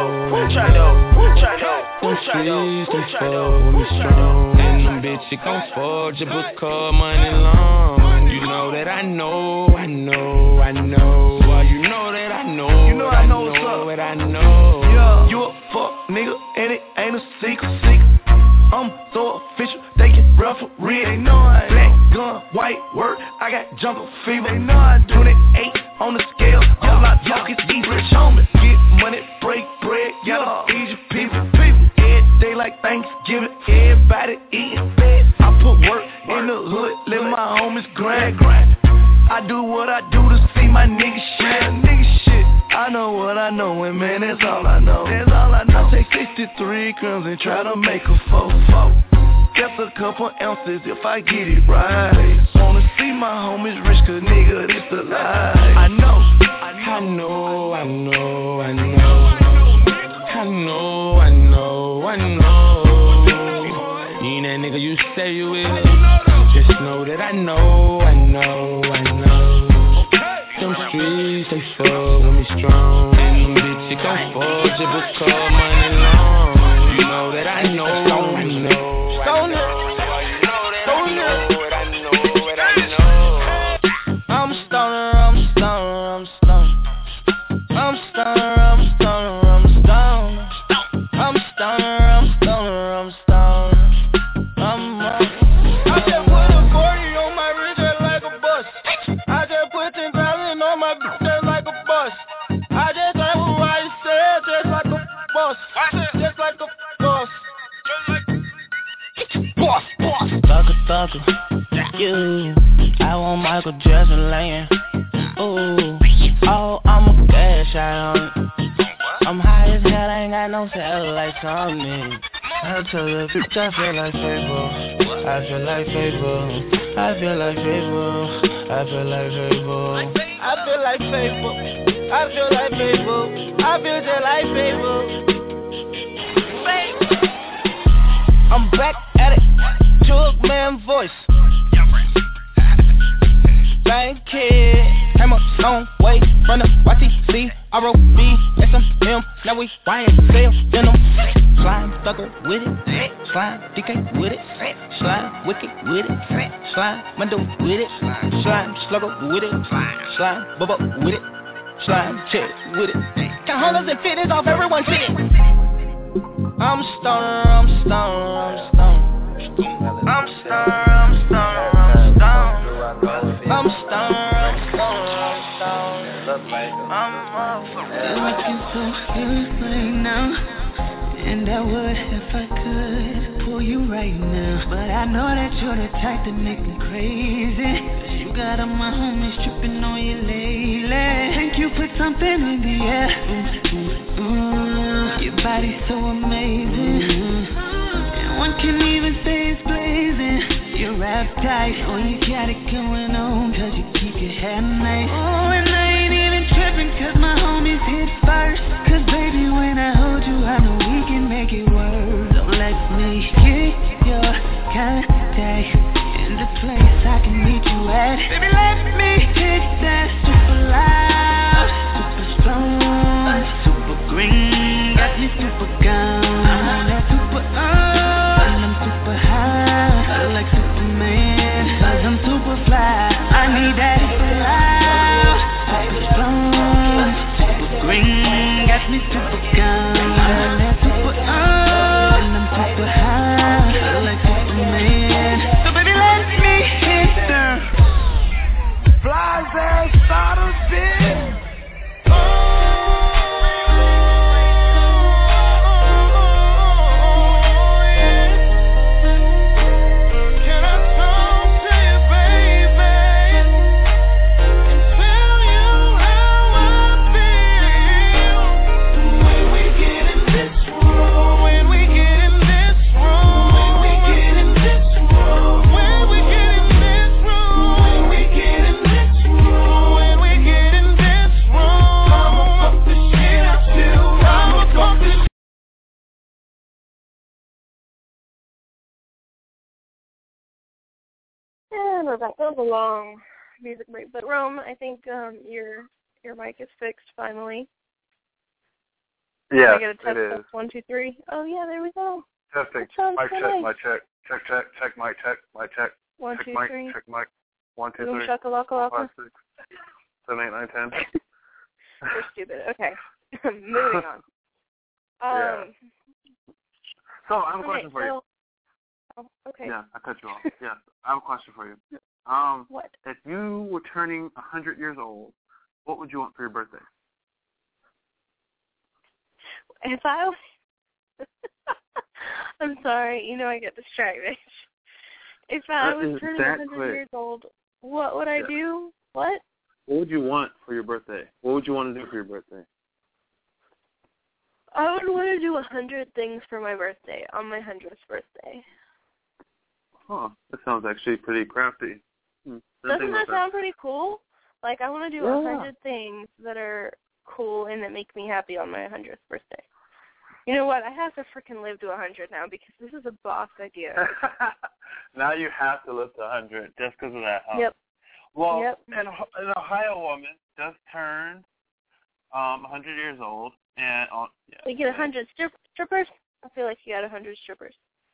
And them bitches gon' forge a book called Money Long. You know that I know. Well, you know that I know. You know I know what's up. What I know. Yeah, you a fuck nigga, and it ain't a secret. I'm so official, they get referee. They know I black gun, white work, I got jungle fever. They know I do 28 on the scale. All I talk is these rich homies. Get money, break bread, yeah, easy people. Every day like Thanksgiving, everybody eating. I put work in the hood, let my homies grind. I do what I do to see my niggas shit. I know what I know, and man, that's all I know. I take 63 grams and try to make a 4-4. Just a couple ounces if I get it right. Wanna see my homies rich, cause nigga, this the life. I know. You ain't that nigga you say you will. Just know that I know. Them streets, they fuck with me strong. And them bitches gon' forge it because Money Long. You know that I know. You, I want Michael Jackson laying. Ooh, oh, I'm a cash out on it. I'm high as hell, I ain't got no satellites on me. I tell the bitch I feel like Fable. I feel like Fable. I feel like Fable. I feel like Fable. I feel like Fable. I feel like Fable. I feel just like Fable. I'm back at it. Jug man voice. Thank you. Came a long way from the YTC, ROB, SMM. Now we YSL, denim. Slime thugger with it. Slime DK with it. Slime wicked with it. Slime Mundo with it. Slime slugger with it. Slime bubba with it. Slime chick with it. Count hundreds and fifties off everyone's shit. I'm stoner. I'm stoner. Feel like you're so good right now, and I would if I could pull you right now. But I know that you're the type that make me crazy, 'cause you got all my homies tripping on you lately. Think you put something in the air. Your body's so amazing, and one can even say it's blazing. You're wrapped tight, oh you got it going on, 'cause you keep your head nice. Oh, and I ain't even tripping, 'cause my homies hit first. gone. I'm super and I'm super high, like Superman. So baby, let me hit them. Flies outside of this. And we're back. That was a long music break. But Rome, I think your mic is fixed finally. Yeah, I get a test it is. 1, 2, 3. Oh yeah, there we go. Testing. Mic check, nice. mic check. Check, mic check, mic check. 1, check 2, mic, 3. check mic. 1, 2, Boom, 3. shakalaka 4, laka. 5, 6, 7, 8, 9, 10. We're stupid. Okay. Moving on. Yeah. So I have a question for you. Oh, okay. Yeah, I cut you off. Yeah, I have a question for you. What? If you were turning 100 years old, what would you want for your birthday? If I I'm sorry, I get distracted. If I was turning 100 years old, what would I do? What? What would you want for your birthday? What would you want to do for your birthday? I would want to do 100 things for my birthday, on my 100th birthday. Huh, that sounds actually pretty crafty. Doesn't that sound pretty cool? Like, I want to do 100 things that are cool and that make me happy on my 100th birthday. You know what? I have to freaking live to 100 now because this is a boss idea. Now you have to live to 100 just because of that, huh? Yep. Well, yep. An Ohio woman just turned 100 years old. And you get 100 strippers? I feel like you got 100 strippers.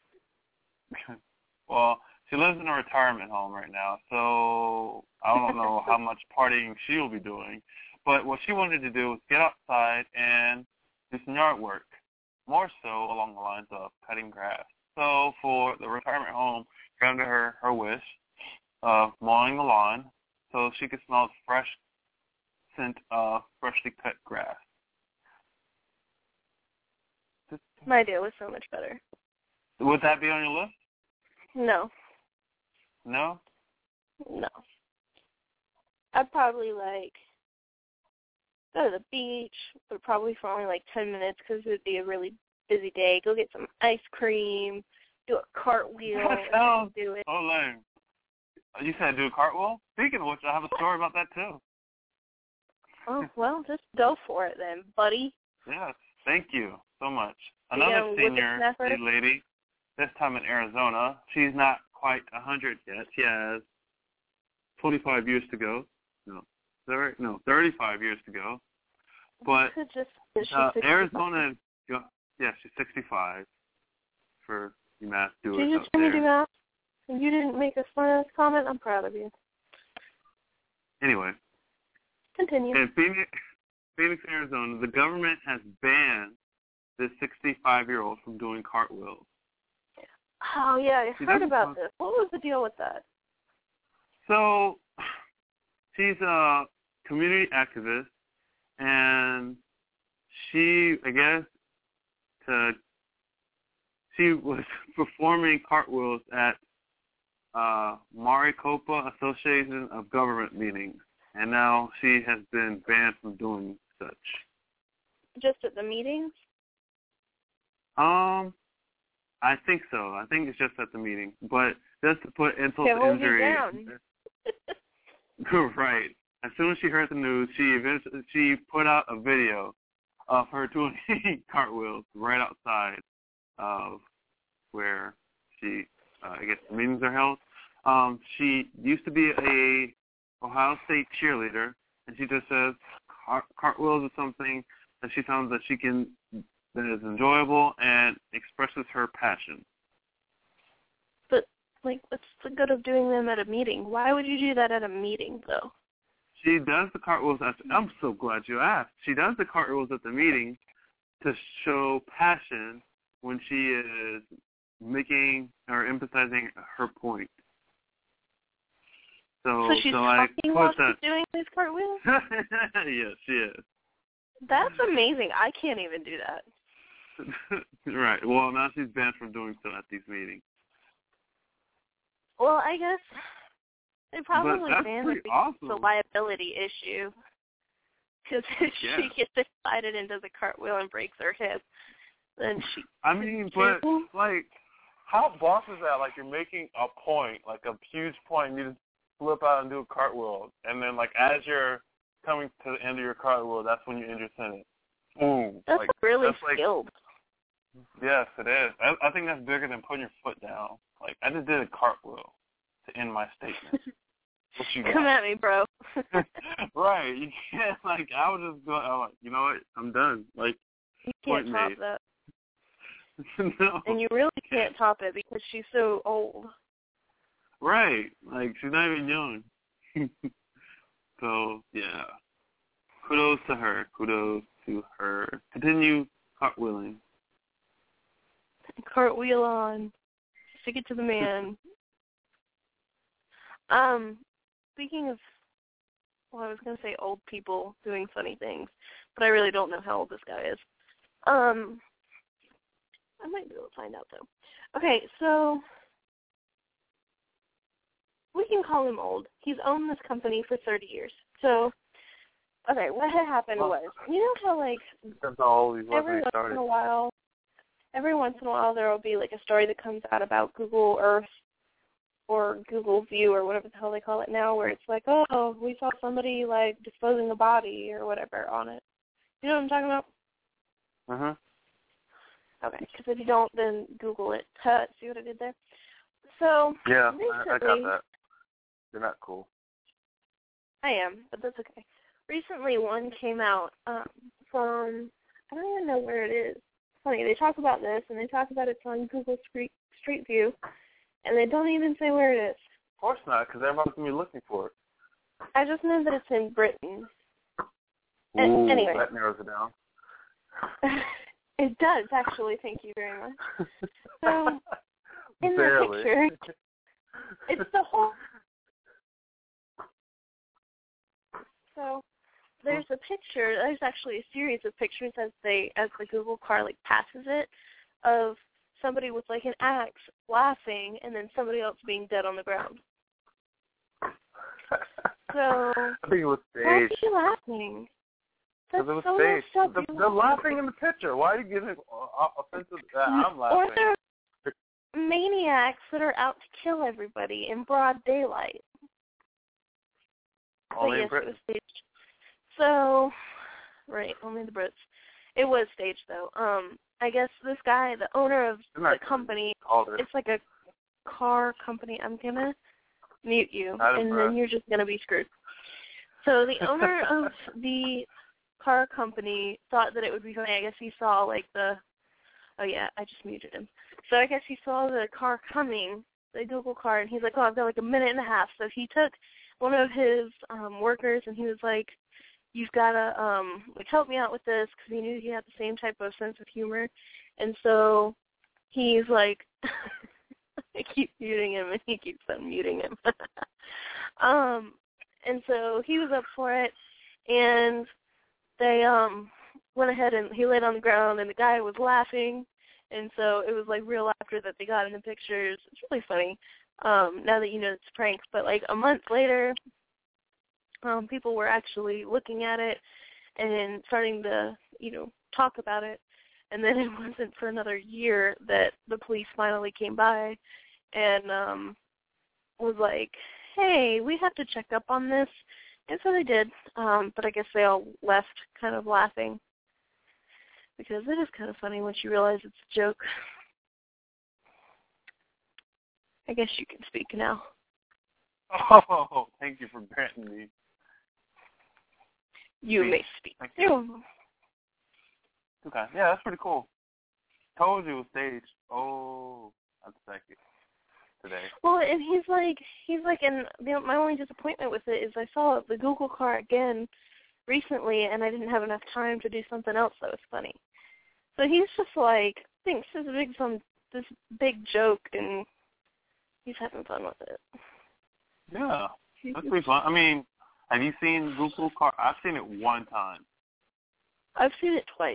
Well, she lives in a retirement home right now, so I don't know how much partying she will be doing. But what she wanted to do was get outside and do some yard work, more so along the lines of cutting grass. So for the retirement home, granted her wish of mowing the lawn so she could smell the fresh scent of freshly cut grass. My idea was so much better. Would that be on your list? No. No? No. I'd probably, go to the beach, but probably for only, 10 minutes because it would be a really busy day. Go get some ice cream, do a cartwheel. Do it. Oh, lame. You said do a cartwheel? Speaking of which, I have a story about that, too. Oh, well, just go for it then, buddy. Yes, thank you so much. Another senior lady, this time in Arizona. She's not quite 100 yet. She has 25 years to go. No, 35 years to go. But Arizona, she's 65 for you math doers Did you out just hear me there. do math? And you didn't make a smart comment? I'm proud of you. Anyway. Continue. In Phoenix, Arizona, the government has banned this 65-year-old from doing cartwheels. Oh, yeah, I heard about this. What was the deal with that? So, she's a community activist, and she, she was performing cartwheels at Maricopa Association of Government meetings, and now she has been banned from doing such. Just at the meetings? I think so. I think it's just at the meeting. But just to put insult to injury. Right. As soon as she heard the news, she put out a video of her doing cartwheels right outside of where the meetings are held. She used to be a Ohio State cheerleader, and she just says cartwheels is something that she found that is enjoyable and expresses her passion. But, what's the good of doing them at a meeting? Why would you do that at a meeting, though? She does the cartwheels I'm so glad you asked. She does the cartwheels at the meeting, to show passion when she is making or emphasizing her point. So she's I talking while she's doing these cartwheels? Yes, she is. That's amazing. I can't even do that. Right. Well, now she's banned from doing so at these meetings. Well, I guess they probably banned it because awesome. it's a liability issue. Because if she gets excited and does a cartwheel and breaks her hip, then she... I mean, but, like, how boss is that? Like, you're making a point, like a huge point, you just flip out and do a cartwheel. And then, like, as you're coming to the end of your cartwheel, that's when you end your sentence. Boom. That's like, really that's skilled. Yes, it is. I think that's bigger than putting your foot down. Like, I just did a cartwheel to end my statement. What you got? Come at me, bro. Right. You can't, like, I was just going, I'm like, you know what? I'm done. Like, you can't top made. that. No. And you really can't top it because she's so old. Right. Like, she's not even young. So, yeah. Kudos to her. Kudos to her. Continue cartwheeling. Cartwheel on. Stick it to the man. Speaking of, well, I was going to say old people doing funny things, but I really don't know how old this guy is. I might be able to find out, though. Okay, so we can call him old. He's owned this company for 30 years. So, okay, what had happened was, you know how, like, every once in a while there will be, like, a story that comes out about Google Earth or Google View or whatever the hell they call it now, where it's like, oh, we saw somebody, like, disposing a body or whatever on it. You know what I'm talking about? Uh-huh. Okay, because if you don't, then Google it. See what I did there? So, yeah, recently, I got that. You're not cool. I am, but that's okay. Recently, one came out from, I don't even know where it is. Funny, they talk about this, and they talk about it's on Google Street View, and they don't even say where it is. Of course not, because everybody's going to be looking for it. I just know that it's in Britain. Ooh, anyway. That narrows it down. It does, actually. Thank you very much. So, in the picture, it's the whole... So, there's a picture, there's actually a series of pictures as the Google car, like, passes it, of somebody with, like, an axe laughing and then somebody else being dead on the ground. So, I think it was staged. Why are you laughing? That's it was so staged. messed up. They're laughing in the picture. Why are you getting offensive? I'm laughing. Or they're maniacs that are out to kill everybody in broad daylight. Only yes, in Britain. It was staged. So, right, only the Brits. It was staged, though. I guess this guy, the owner of the company, it's like a car company. I'm going to mute you, and then you're just going to be screwed. So the owner of the car company thought that it would be funny. I guess he saw, like, I just muted him. So I guess he saw the car coming, the Google car, and he's like, oh, I've got like a minute and a half. So he took one of his workers, and he was like, you've got to help me out with this, because he knew he had the same type of sense of humor. And so he's like, I keep muting him, and he keeps unmuting him. And so he was up for it, and they went ahead and he laid on the ground, and the guy was laughing, and so it was like real laughter that they got in the pictures. It's really funny now that you know it's a prank. But like a month later, people were actually looking at it and starting to, talk about it. And then it wasn't for another year that the police finally came by and was like, hey, we have to check up on this. And so they did, but I guess they all left kind of laughing because it is kind of funny once you realize it's a joke. I guess you can speak now. Oh, thank you for granting me. You may speak. Okay, yeah, that's pretty cool. Told you it was staged. Oh, that's psychic. Today. Well, and he's like, and my only disappointment with it is I saw the Google car again recently, and I didn't have enough time to do something else that was funny. So he's just like, thinks this big joke, and he's having fun with it. Yeah, that's pretty fun. I mean, have you seen Google Car? I've seen it one time. I've seen it twice.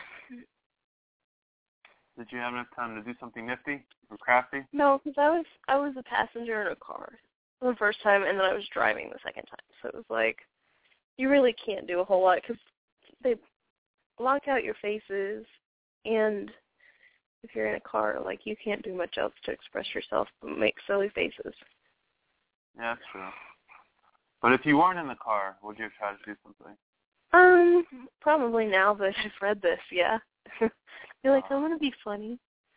Did you have enough time to do something nifty or crafty? No, because I was a passenger in a car the first time, and then I was driving the second time. So it was like, you really can't do a whole lot because they block out your faces, and if you're in a car, like, you can't do much else to express yourself but make silly faces. Yeah, that's true. But if you weren't in the car, would you have tried to do something? Probably now that I've read this, yeah. You're like, I want to be funny.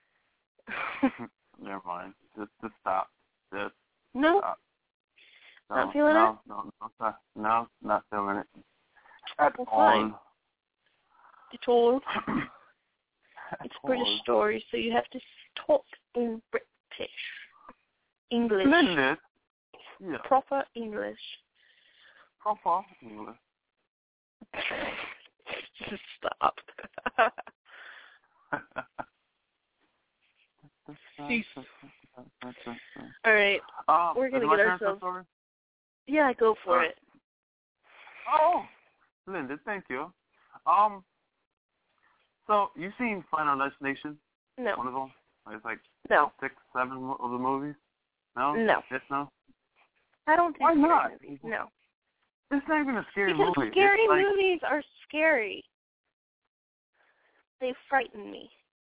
Never mind. Just stop. Just no. Stop. Not feeling it? No, not feeling it. At all. Fine. It's all. It's a British story, so you have to talk in British. English. Splendid. Yeah. Proper English. Proper English. Stop. Cease. All right. We're going to get ourselves... Yeah, go for it. Oh, Linda, thank you. So, you've seen Final Destination? No. One of them? It's like no. 6, 7 of the movies? No? No. Yes, no? I don't think Why not? Movies. No. It's not even a scary because movie. Scary movies are scary. They frighten me.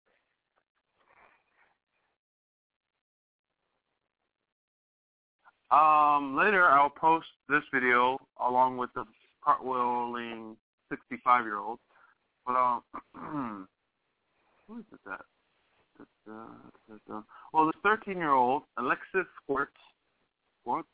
Later I'll post this video along with the cartwheeling 65-year-old. But who is it that? Well, the 13-year-old Alexis Squirts. What?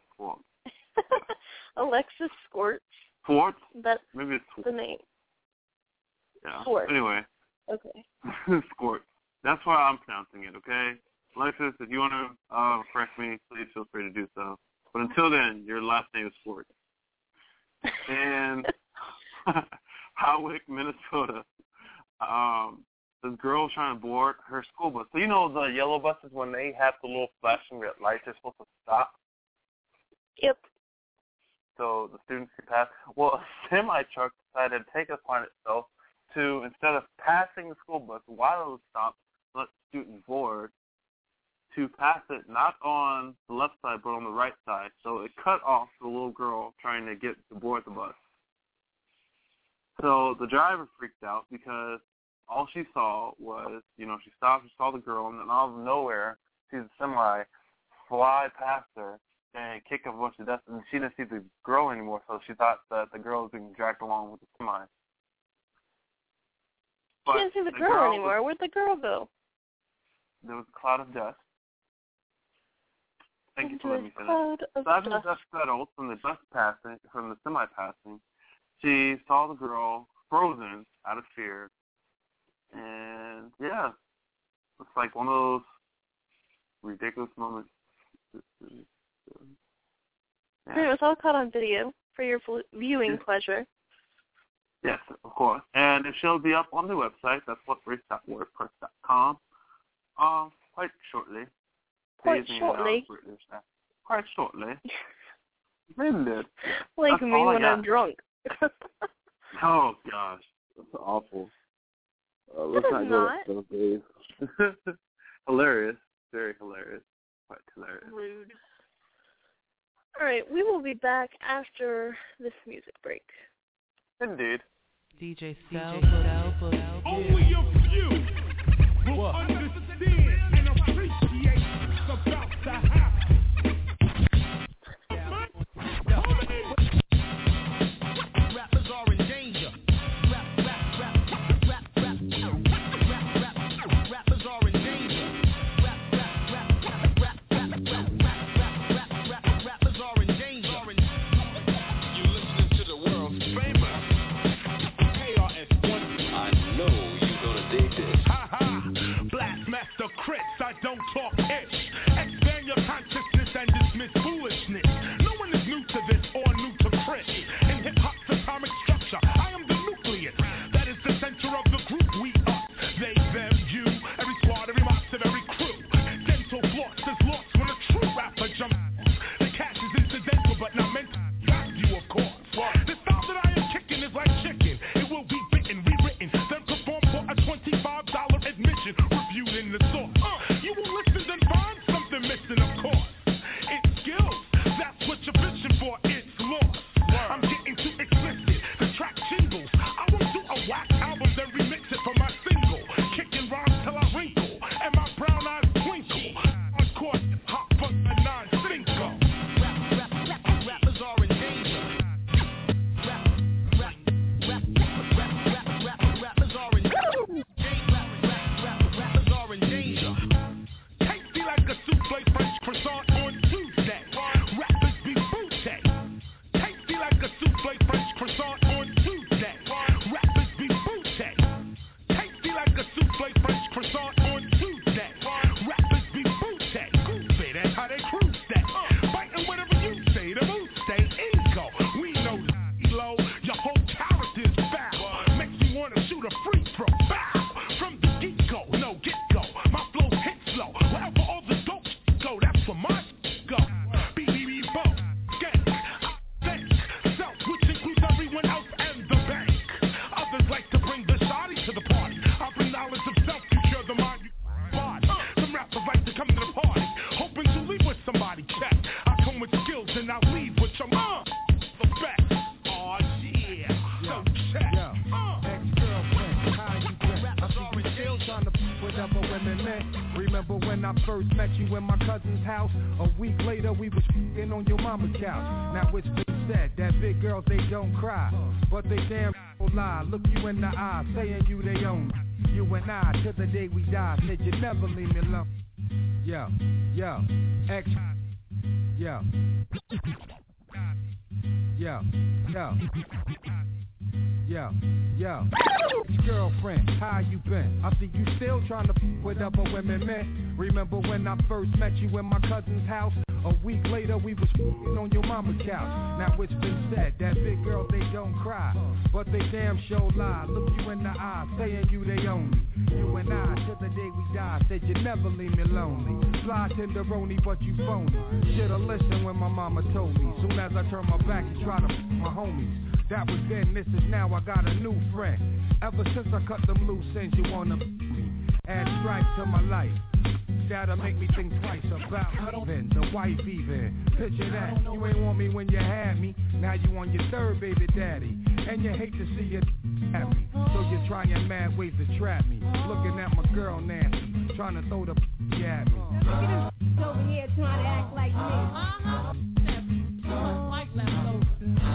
Alexis Squirts. Squirts? That's maybe it's the name. Yeah. Squirts. Anyway. Okay. Squirts. That's why I'm pronouncing it. Okay. Alexis, if you want to correct me, please feel free to do so. But until then, your last name is Squirts. And Howick, Minnesota. This girl trying to board her school bus. So you know the yellow buses, when they have the little flashing red lights, they're supposed to stop? Yep. So the students can pass. Well, a semi-truck decided to take it upon itself to, instead of passing the school bus while it was stopped, let the students board, to pass it not on the left side but on the right side. So it cut off the little girl trying to get to board the bus. So the driver freaked out because all she saw was, she stopped, she saw the girl, and then out of nowhere, sees the semi fly past her and kick up a bunch of dust, and she didn't see the girl anymore, so she thought that the girl was being dragged along with the semi. But she didn't see the girl anymore. Where'd the girl go? There was a cloud of dust. Thank you for letting me say that. So after the dust settled from the semi passing, she saw the girl frozen out of fear. And, yeah, it's like one of those ridiculous moments. Yeah. It was all caught on video for your viewing pleasure. Yes, of course. And it shall be up on the website. That's whatrace.wordpress.com. Quite shortly. Quite shortly. Quite shortly. Splendid. Like that's me when I'm drunk. Oh, gosh. That's awful. Let's not go with those days. Hilarious. Very hilarious. Quite hilarious. Rude. All right, we will be back after this music break. Indeed. DJ Sal. Only a few will understand and appreciate what's about to happen. Rappers are in danger. Rappers are in danger. Rappers are in danger. You listening to the world's famous KRS-One. I know you're gonna dig women meant. Remember when I first met you in my cousin's house? A week later we was f***ing on your mama's couch. Now it's been said that big girls they don't cry, but they damn lie. Look you in the eye, saying you they own. You and I, till the day we die, said you never leave me alone. Yo, X, yo, girlfriend, how you been? I see you still trying to f*** with other women, man. Remember when I first met you in my cousin's house? A week later we was f***ing on your mama's couch. Now it's been said that big girls they don't cry, but they damn sure lie. Look you in the eye, saying you they own me. You and I, till the day we die, said you never leave me lonely. Fly tenderoni, but you phony. Shoulda listened when my mama told me. Soon as I turned my back, you try to f*** my homies. That was then, this is now, I got a new friend. Ever since I cut them loose ends, you wanna me. Add strife to my life. That'll make me think twice about loving the wife even. Picture that, you ain't want me when you had me. Now you on your third baby daddy. And you hate to see you happy. So you're trying mad ways to trap me. Looking at my girl Nancy, trying to throw the at me. Look at this over here trying to act like me. Like leftovers.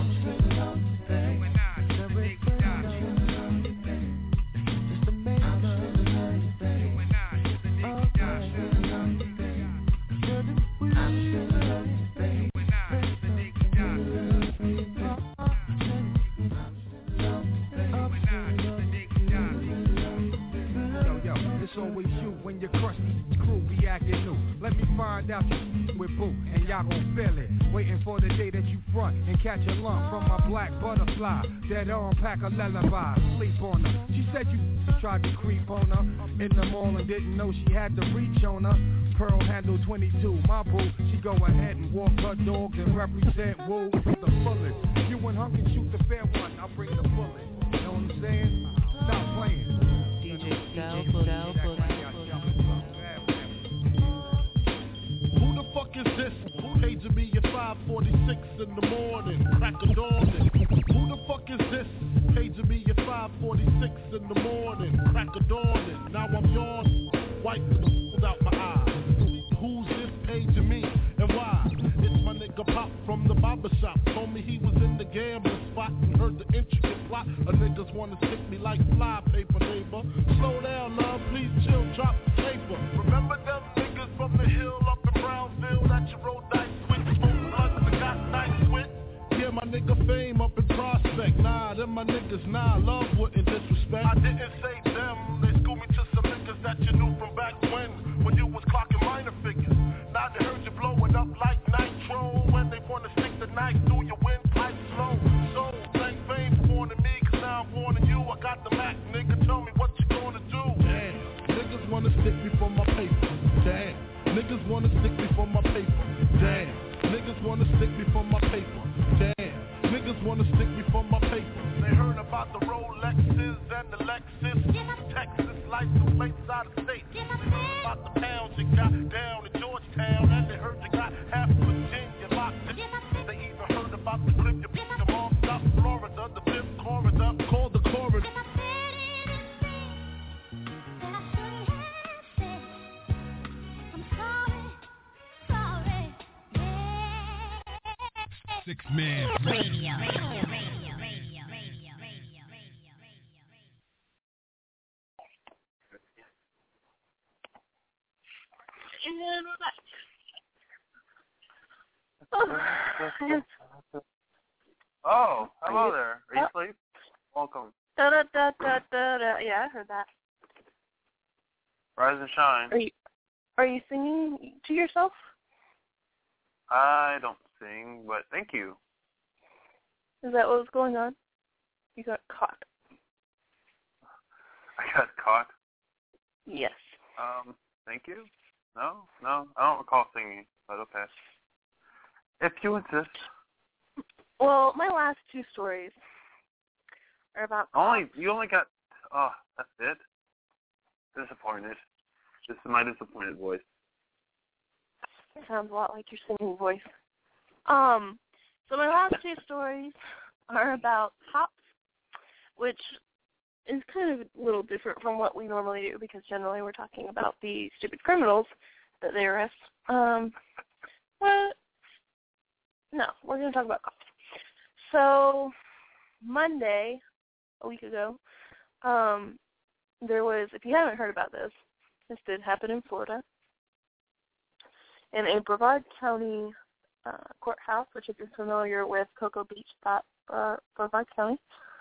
It's always you when your crusty crew be acting new. Let me find out you with boo, and y'all gon' feel it. Waiting for the day that you front and catch a lump from my black butterfly. That arm pack a lullaby, sleep on her. She said you tried to creep on her in the mall and didn't know she had to reach on her. Pearl handle 22, my boo. She go ahead and walk her dogs and represent woo with the fullest. You and her can shoot the fair one, I'll bring the bullet. You know what I'm saying? Stop playing. Who the fuck is this? Paging me at 5:46 in the morning, crack of dawning. Who the fuck is this? Paging me at 5:46 in the morning, crack of dawning. Now I'm yawning, wiping the f*** out my eyes. Who's this paging me and why? It's my nigga Pop from the barber shop. Told me he was in the gambling spot and heard the intricate plot. A niggas wanna stick me like fly paper, neighbor. Slow down, love, please chill, drop the paper. Remember them niggas from the hill up in Brownsville that you rolled dice with? Smoke blunts and got nice with? Yeah, my nigga Fame up in Prospect. Nah, them my niggas, nah, love wouldn't disrespect. I didn't say them, they schooled me to some niggas that you knew from back when you was clocking minor figures. Now they heard you blowing up like nitro. When they wanna stick the knife through your windpipe slow. So, thank Fame for warning me, cause now I'm warning you. I got the Mac, nigga, tell me what you gonna do. Damn, niggas wanna stick me for my paper. Damn, niggas wanna stick me for my paper. Damn, niggas wanna stick me for my paper. Damn, niggas wanna stick me for my paper. They heard about the Rolexes and the Lexus. Texas license plates out of state. They heard about the pounds you got down in Georgetown. And they heard you got half of Virginia locked in. They even heard about the clip you beat them off South Florida. The fifth coroner called the coroner. Six Man Radio. Oh, hello there. Are you asleep? Welcome. Yeah, I heard that. Rise and shine. Are you singing to yourself? I don't sing, but thank you. Is that what was going on? You got caught. I got caught? Yes. Thank you? No, I don't recall singing, but okay. If you insist. Well, my last two stories are about You only got, that's it? Disappointed. This is my disappointed voice. It sounds a lot like your singing voice. So my last two stories are about cops, which is kind of a little different from what we normally do because generally we're talking about the stupid criminals that they arrest. But no, we're going to talk about cops. So Monday, a week ago, there was, if you haven't heard about this did happen in Florida, in a Brevard County courthouse, which if you're familiar with Cocoa Beach, Brevard County,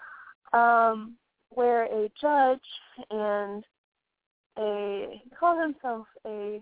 where a judge and he called himself a,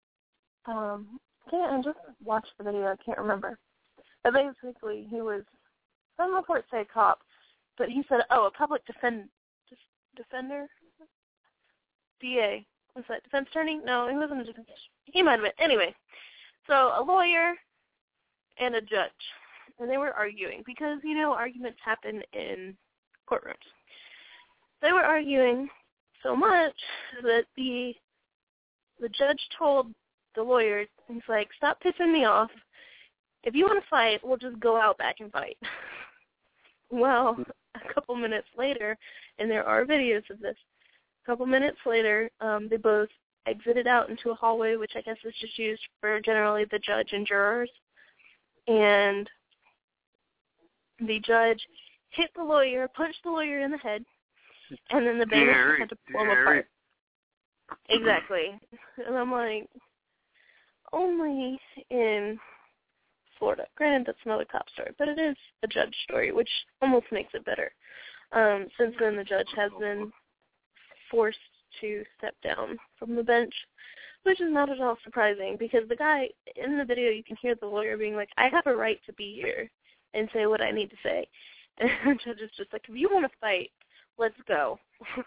I just watched the video, I can't remember. But basically, he was, some reports say cop, but he said, a public defender? DA. Was that defense attorney? No, he wasn't a defense attorney. He might have been. Anyway, so a lawyer and a judge. And they were arguing because, arguments happen in courtrooms. They were arguing so much that the judge told the lawyer, he's like, stop pissing me off. If you want to fight, we'll just go out back and fight. Well, a couple minutes later, and there are videos of this, a couple minutes later, they both exited out into a hallway, which I guess is just used for generally the judge and jurors. And the judge hit the lawyer, punched the lawyer in the head, and then the bailiff had to pull him apart. Exactly. And I'm like, only in Florida. Granted, that's another cop story, but it is a judge story, which almost makes it better. Since then, the judge has been forced to step down from the bench, which is not at all surprising because the guy in the video, you can hear the lawyer being like, I have a right to be here and say what I need to say. And the judge is just like, if you want to fight, let's go.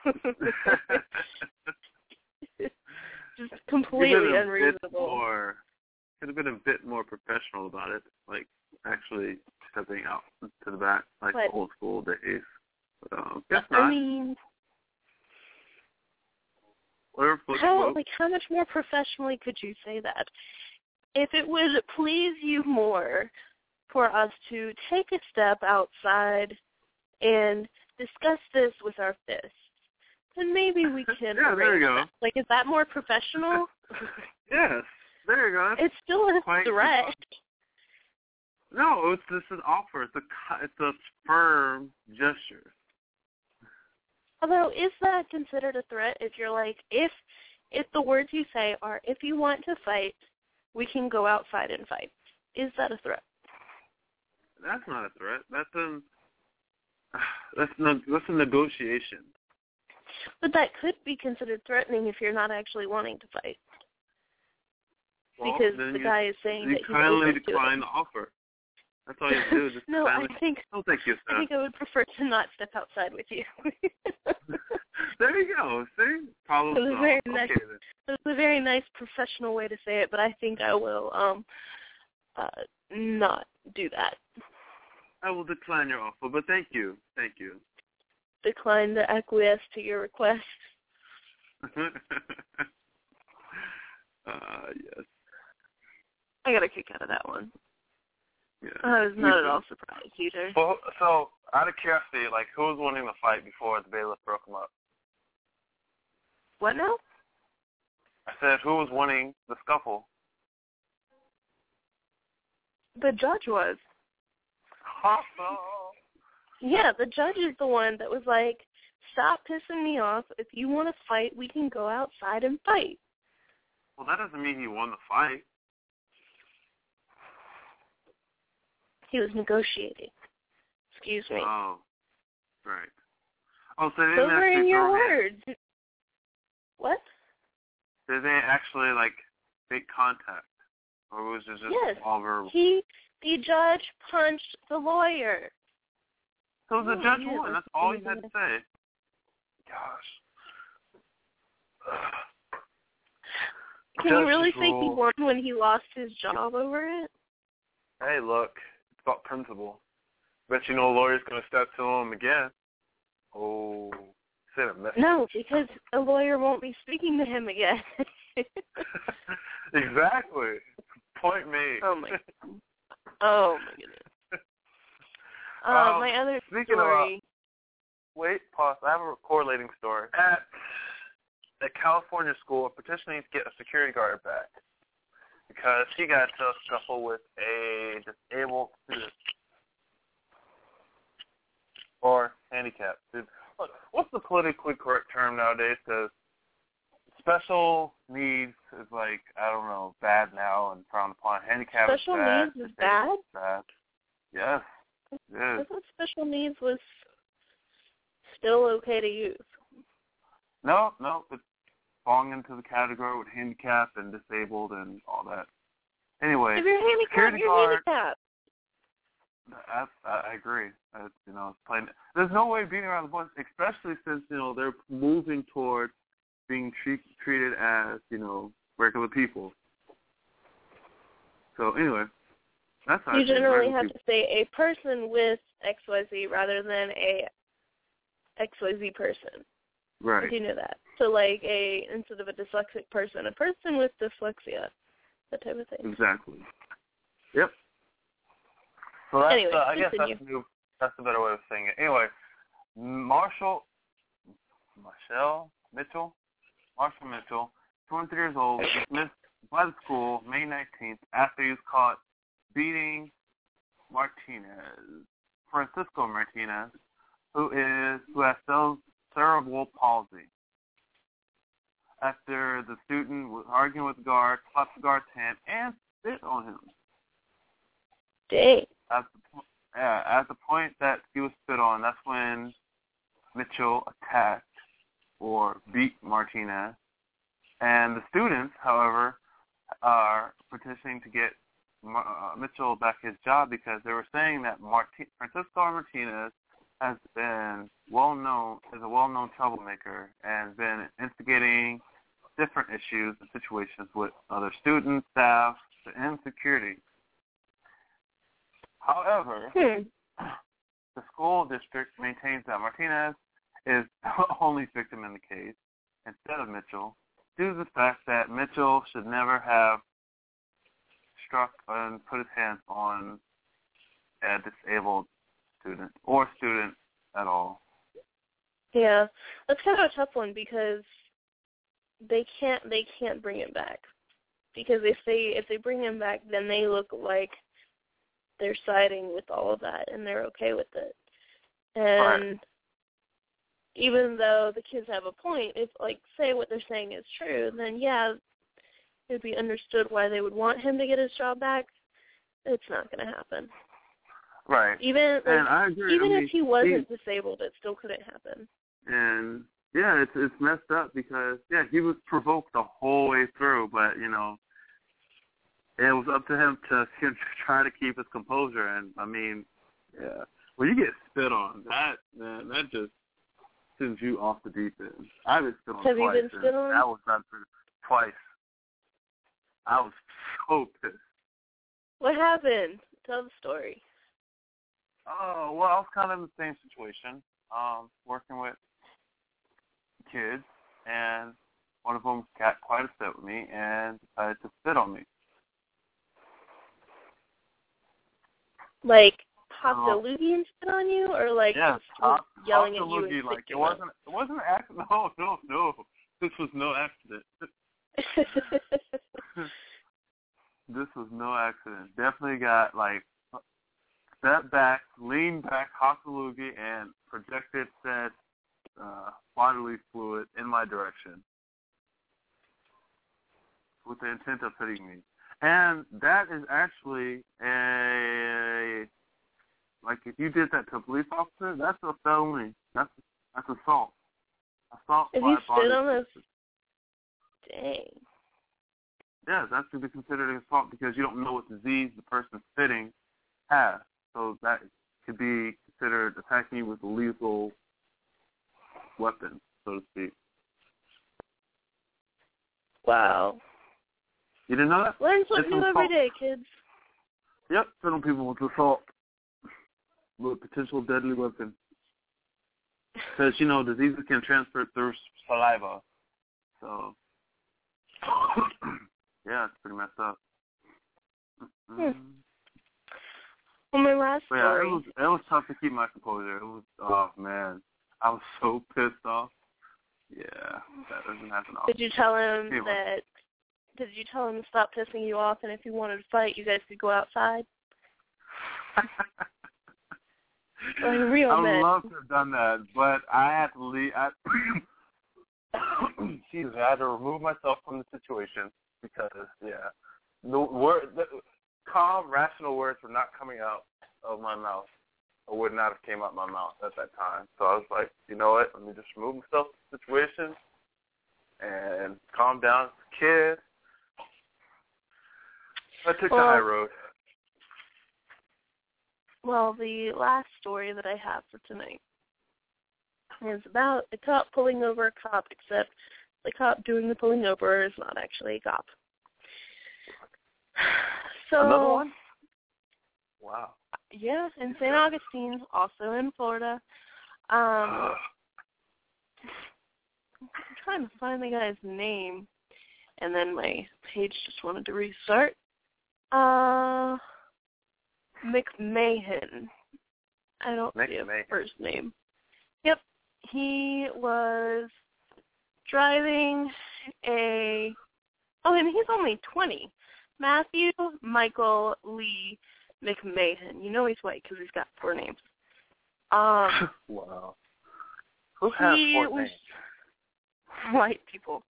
Just completely unreasonable. Could have been a bit more professional about it, like actually stepping out to the back, like old school days. But guess not. I mean, how much more professionally could you say that? If it would please you more for us to take a step outside and discuss this with our fists, then maybe we can. Yeah, there you go. Like, is that more professional? Yes, there you go. It's still a threat. No, this is an offer. It's a firm gesture. Although, is that considered a threat if you're like, if the words you say are, if you want to fight, we can go outside and fight? Is that a threat? That's not a threat. That's a negotiation. But that could be considered threatening if you're not actually wanting to fight. Well, because the guy is saying that he's kindly open to decline it. the offer. That's all you have to do. Just No, I think I would prefer to not step outside with you. There you go. See? Problem solved. It was a very nice professional way to say it, but I think I will not do that. I will decline your offer, but thank you. Thank you. Decline to acquiesce to your request. Yes. I got a kick out of that one. Yeah. I was not at all surprised either. Well, so, out of curiosity, like, who was winning the fight before the bailiff broke him up? What now? I said, who was winning the scuffle? The judge was. Yeah, the judge is the one that was like, stop pissing me off. If you want to fight, we can go outside and fight. Well, that doesn't mean he won the fight. He was negotiating. Excuse me. Oh, right. Oh, so they didn't those are in your words. What? They didn't actually, like, make contact? Or was it just all verbal? The judge punched the lawyer. So the judge won. That's all he had to say. Gosh. Can you really think he won when he lost his job over it? Hey, look. It's about principle. Bet you no lawyer's going to step to him again. Oh. Send a message. No, because a lawyer won't be speaking to him again. Exactly. Point me. Oh, my goodness. My other story Wait, pause. I have a correlating story. At a California school, petitioning to get a security guard back because he got into a scuffle with a disabled student or handicapped student. Look, what's the politically correct term nowadays? Because special needs is like, I don't know, bad now and frowned upon. Handicap special is bad. Needs is bad? Bad. Yes. I thought special needs was still okay to use. No, it's falling into the category with handicap and disabled and all that. Anyway, if you're handicapped, you're handicapped. I agree. It's plain. There's no way beating around the bush, especially since they're moving towards being treated as regular people. So anyway, that's how you generally have to say a person with XYZ rather than a XYZ person. Right. If you know that. So instead of a dyslexic person, a person with dyslexia, that type of thing. Exactly. Yep. So that's, anyway, I guess that's a better way of saying it. Anyway, Marshall Mitchell, 23 years old, was dismissed by the school May 19th after he was caught beating Francisco Martinez, who has cerebral palsy. After the student was arguing with the guard, slapped the guard's hand, and spit on him. Dang. At the point that he was spit on, that's when Mitchell attacked or beat Martinez. And the students, however, are petitioning to get Mitchell back his job because they were saying that Francisco Martinez has been a well-known troublemaker and been instigating different issues and situations with other students, staff, and security. However, the school district maintains that Martinez is the only victim in the case instead of Mitchell, due to the fact that Mitchell should never have struck and put his hands on a disabled student or student at all. Yeah, that's kind of a tough one because they can't bring him back, because if they bring him back, then they look like they're siding with all of that and they're okay with it. And even though the kids have a point, if say what they're saying is true, then yeah, it would be understood why they would want him to get his job back. It's not going to happen. Right. And I agree. Even if he wasn't disabled, it still couldn't happen. And yeah, it's messed up because he was provoked the whole way through, but it was up to him to try to keep his composure. And I mean, when you get spit on, that just sends you off the deep end. I've been spit on twice. Have you been spit on? That was not twice. I was so pissed. What happened? Tell the story. Oh, well, I was kind of in the same situation, working with kids, and one of them got quite upset with me and decided to spit on me. Like popped a loogie and spit on you, or yelling at you and it wasn't an accident. No. This was no accident. This was no accident. Definitely got stepped back, leaned back, hopped the loogie, and projected said bodily fluid in my direction with the intent of hitting me. And that is actually if you did that to a police officer, that's a felony. That's assault. Assault if by you body. spit on us, dang. Yeah, that's to be considered an assault because you don't know what disease the person spitting has. So that could be considered attacking you with a lethal weapon, so to speak. Wow. You didn't know that? Learn something new every day, kids. Yep, certain people with assault with a potential deadly weapon. Because, diseases can transfer through saliva. So, yeah, it's pretty messed up. Well, my last story. It was tough to keep my composure. It was, oh, man. I'm so pissed off. Yeah, that doesn't happen often. Did you tell him to stop pissing you off, and if you wanted to fight, you guys could go outside? Like real I men. would love to have done that, but I had to leave. Jesus, I had to remove myself from the situation because, the calm, rational words were not coming out of my mouth, or would not have came out of my mouth at that time. So I was like, you know what? Let me just remove myself from the situation and calm down as a kid. I took the high road. Well, the last story that I have for tonight is about a cop pulling over a cop, except the cop doing the pulling over is not actually a cop. So, another one? Wow. Yeah, in St. Augustine, also in Florida. I'm trying to find the guy's name, and then my page just wanted to restart. McMahon. I don't see a first name. Yep. He was driving and he's only 20. Matthew Michael Lee McMahon. You know he's white because he's got 4 names. Wow. Who has 4 names? White people.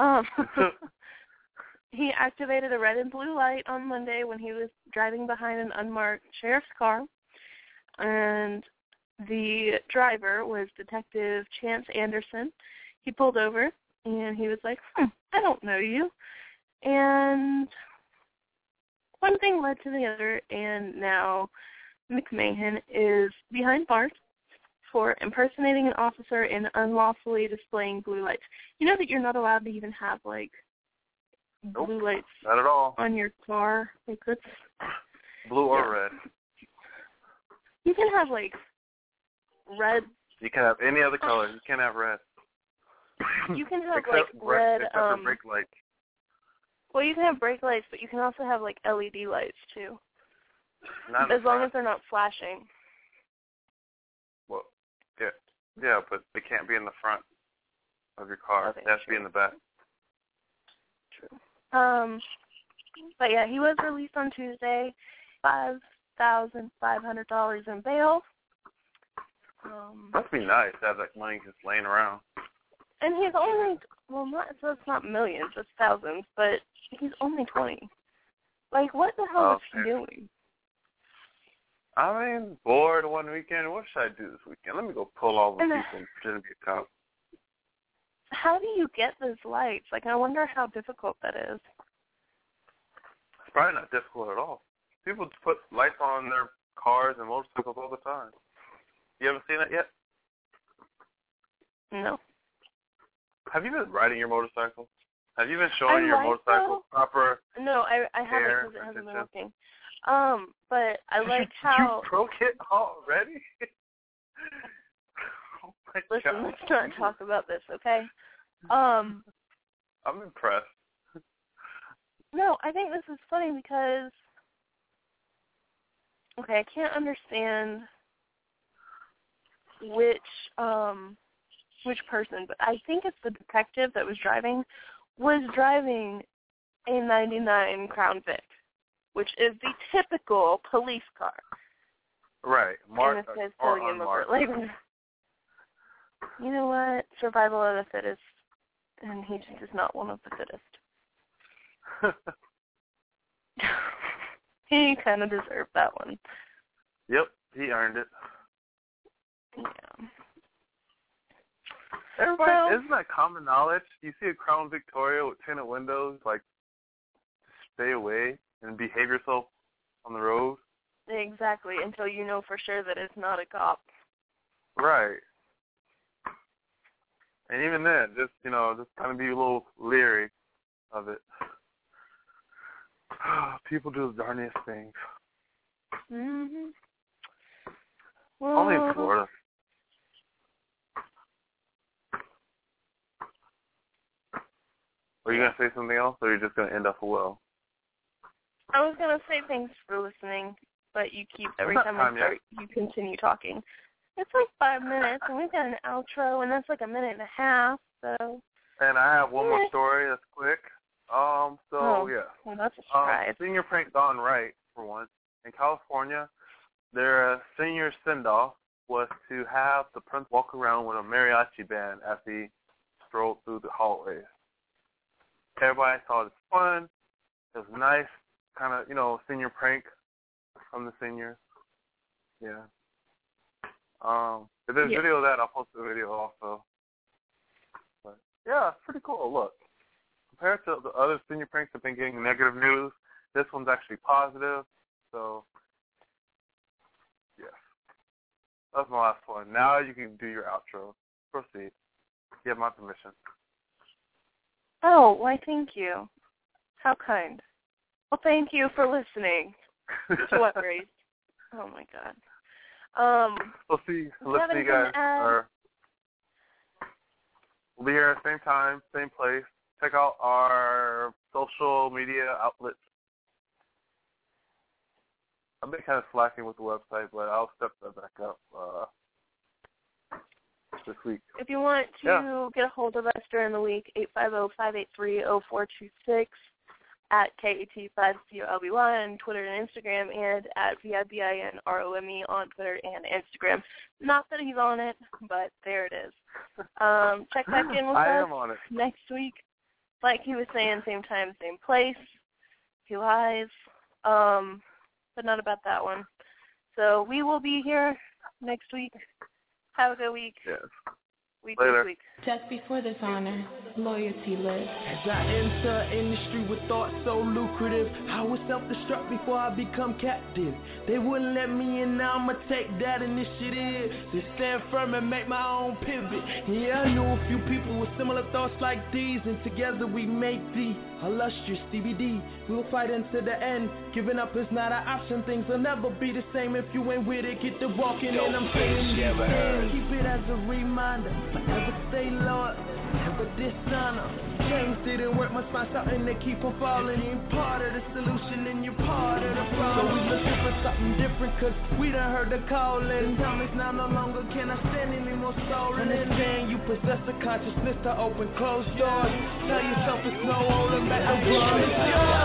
He activated a red and blue light on Monday when he was driving behind an unmarked sheriff's car, and the driver was Detective Chance Anderson. He pulled over, and he was like, I don't know you. And one thing led to the other, and now McMahon is behind bars for impersonating an officer and unlawfully displaying blue lights. You know that you're not allowed to even have, blue lights not at all on your car? Like, that's... Blue or red. You can have, red... You can have any other color. You can't have red. You can have, except red... Except for brake lights. Well, you can have brake lights, but you can also have, LED lights, too. Not as long as they're not flashing. Well, yeah, but they can't be in the front of your car. Okay, they have to be in the back. True. But yeah, he was released on Tuesday, $5,500 in bail. Must be nice to have that money just laying around. And he's only, so it's not millions, it's thousands, but he's only 20. What the hell is he doing? I mean, bored one weekend. What should I do this weekend? Let me go pull all the people and pretend to be a cop. How do you get those lights? I wonder how difficult that is. It's probably not difficult at all. People just put lights on their cars and motorcycles all the time. You haven't seen it yet? No. Have you been riding your motorcycle? Have you been showing your motorcycle proper? No, I haven't because it hasn't been working. But I like how... You broke it already? Listen, let's not talk about this, okay? I'm impressed. No, I think this is funny because, I can't understand which person, but I think it's the detective that was driving a 99 Crown Vic, which is the typical police car. Right. And it says podium over. You know what? Survival of the fittest, and he just is not one of the fittest. He kind of deserved that one. Yep, he earned it. Yeah. Everybody, isn't that common knowledge? You see a Crown Victoria with tinted windows, stay away and behave yourself on the road. Exactly, until you know for sure that it's not a cop. Right. And even then, just kind of be a little leery of it. People do the darnest things. Mm-hmm. Well, only in Florida. Are you going to say something else, or are you just going to end off a well? I was going to say thanks for listening, but you keep, every time I start, you continue talking. It's like 5 minutes, and we've got an outro, and that's like a minute and a half, so. And I have one more story that's quick. Yeah. Well, that's a surprise. Senior prank gone right, for one. In California, their senior send-off was to have the prince walk around with a mariachi band as he strolled through the hallways. Everybody thought it was fun. It was nice, kind of, senior prank from the seniors. Yeah. If there's video of that, I'll post the video also. But, yeah, it's pretty cool. Look, compared to the other senior pranks that have been getting negative news, this one's actually positive. So, yes. That's my last one. Now you can do your outro. Proceed. You have my permission. Oh, why thank you. How kind. Well, thank you for listening to What Raised. Oh, my God. We'll see you guys. We'll be here at the same time, same place. Check out our social media outlets. I've been kind of slacking with the website, but I'll step that back up this week. If you want to get a hold of us during the week, 850-583-0426 at KAT5COLBY on Twitter and Instagram, and at VIBINROME on Twitter and Instagram. Not that he's on it, but there it is. Check back in with us next week. Like he was saying, same time, same place. He lies. But not about that one. So we will be here next week. Have a good week. Yes. Later. Week. Just before this honor, loyalty lives. As I enter an industry with thoughts so lucrative, I was self-destruct before I become captive. They wouldn't let me in, now I'ma take that initiative to stand firm and make my own pivot. Yeah, I knew a few people with similar thoughts like these, and together we make the illustrious CBD. We'll fight until the end. Giving up is not an option. Things will never be the same if you ain't with it. Get to walking, and I'm saying keep it as a reminder. Forever stay loyal, never dishonor. Things didn't work, must find something to keep on falling. You're part of the solution and you're part of the problem. So we looking for something different, cause we done heard the calling. Time is now no longer can I stand any more stolen. Understand you possess a consciousness to open closed doors. Tell yourself it's no holding back the world is yours.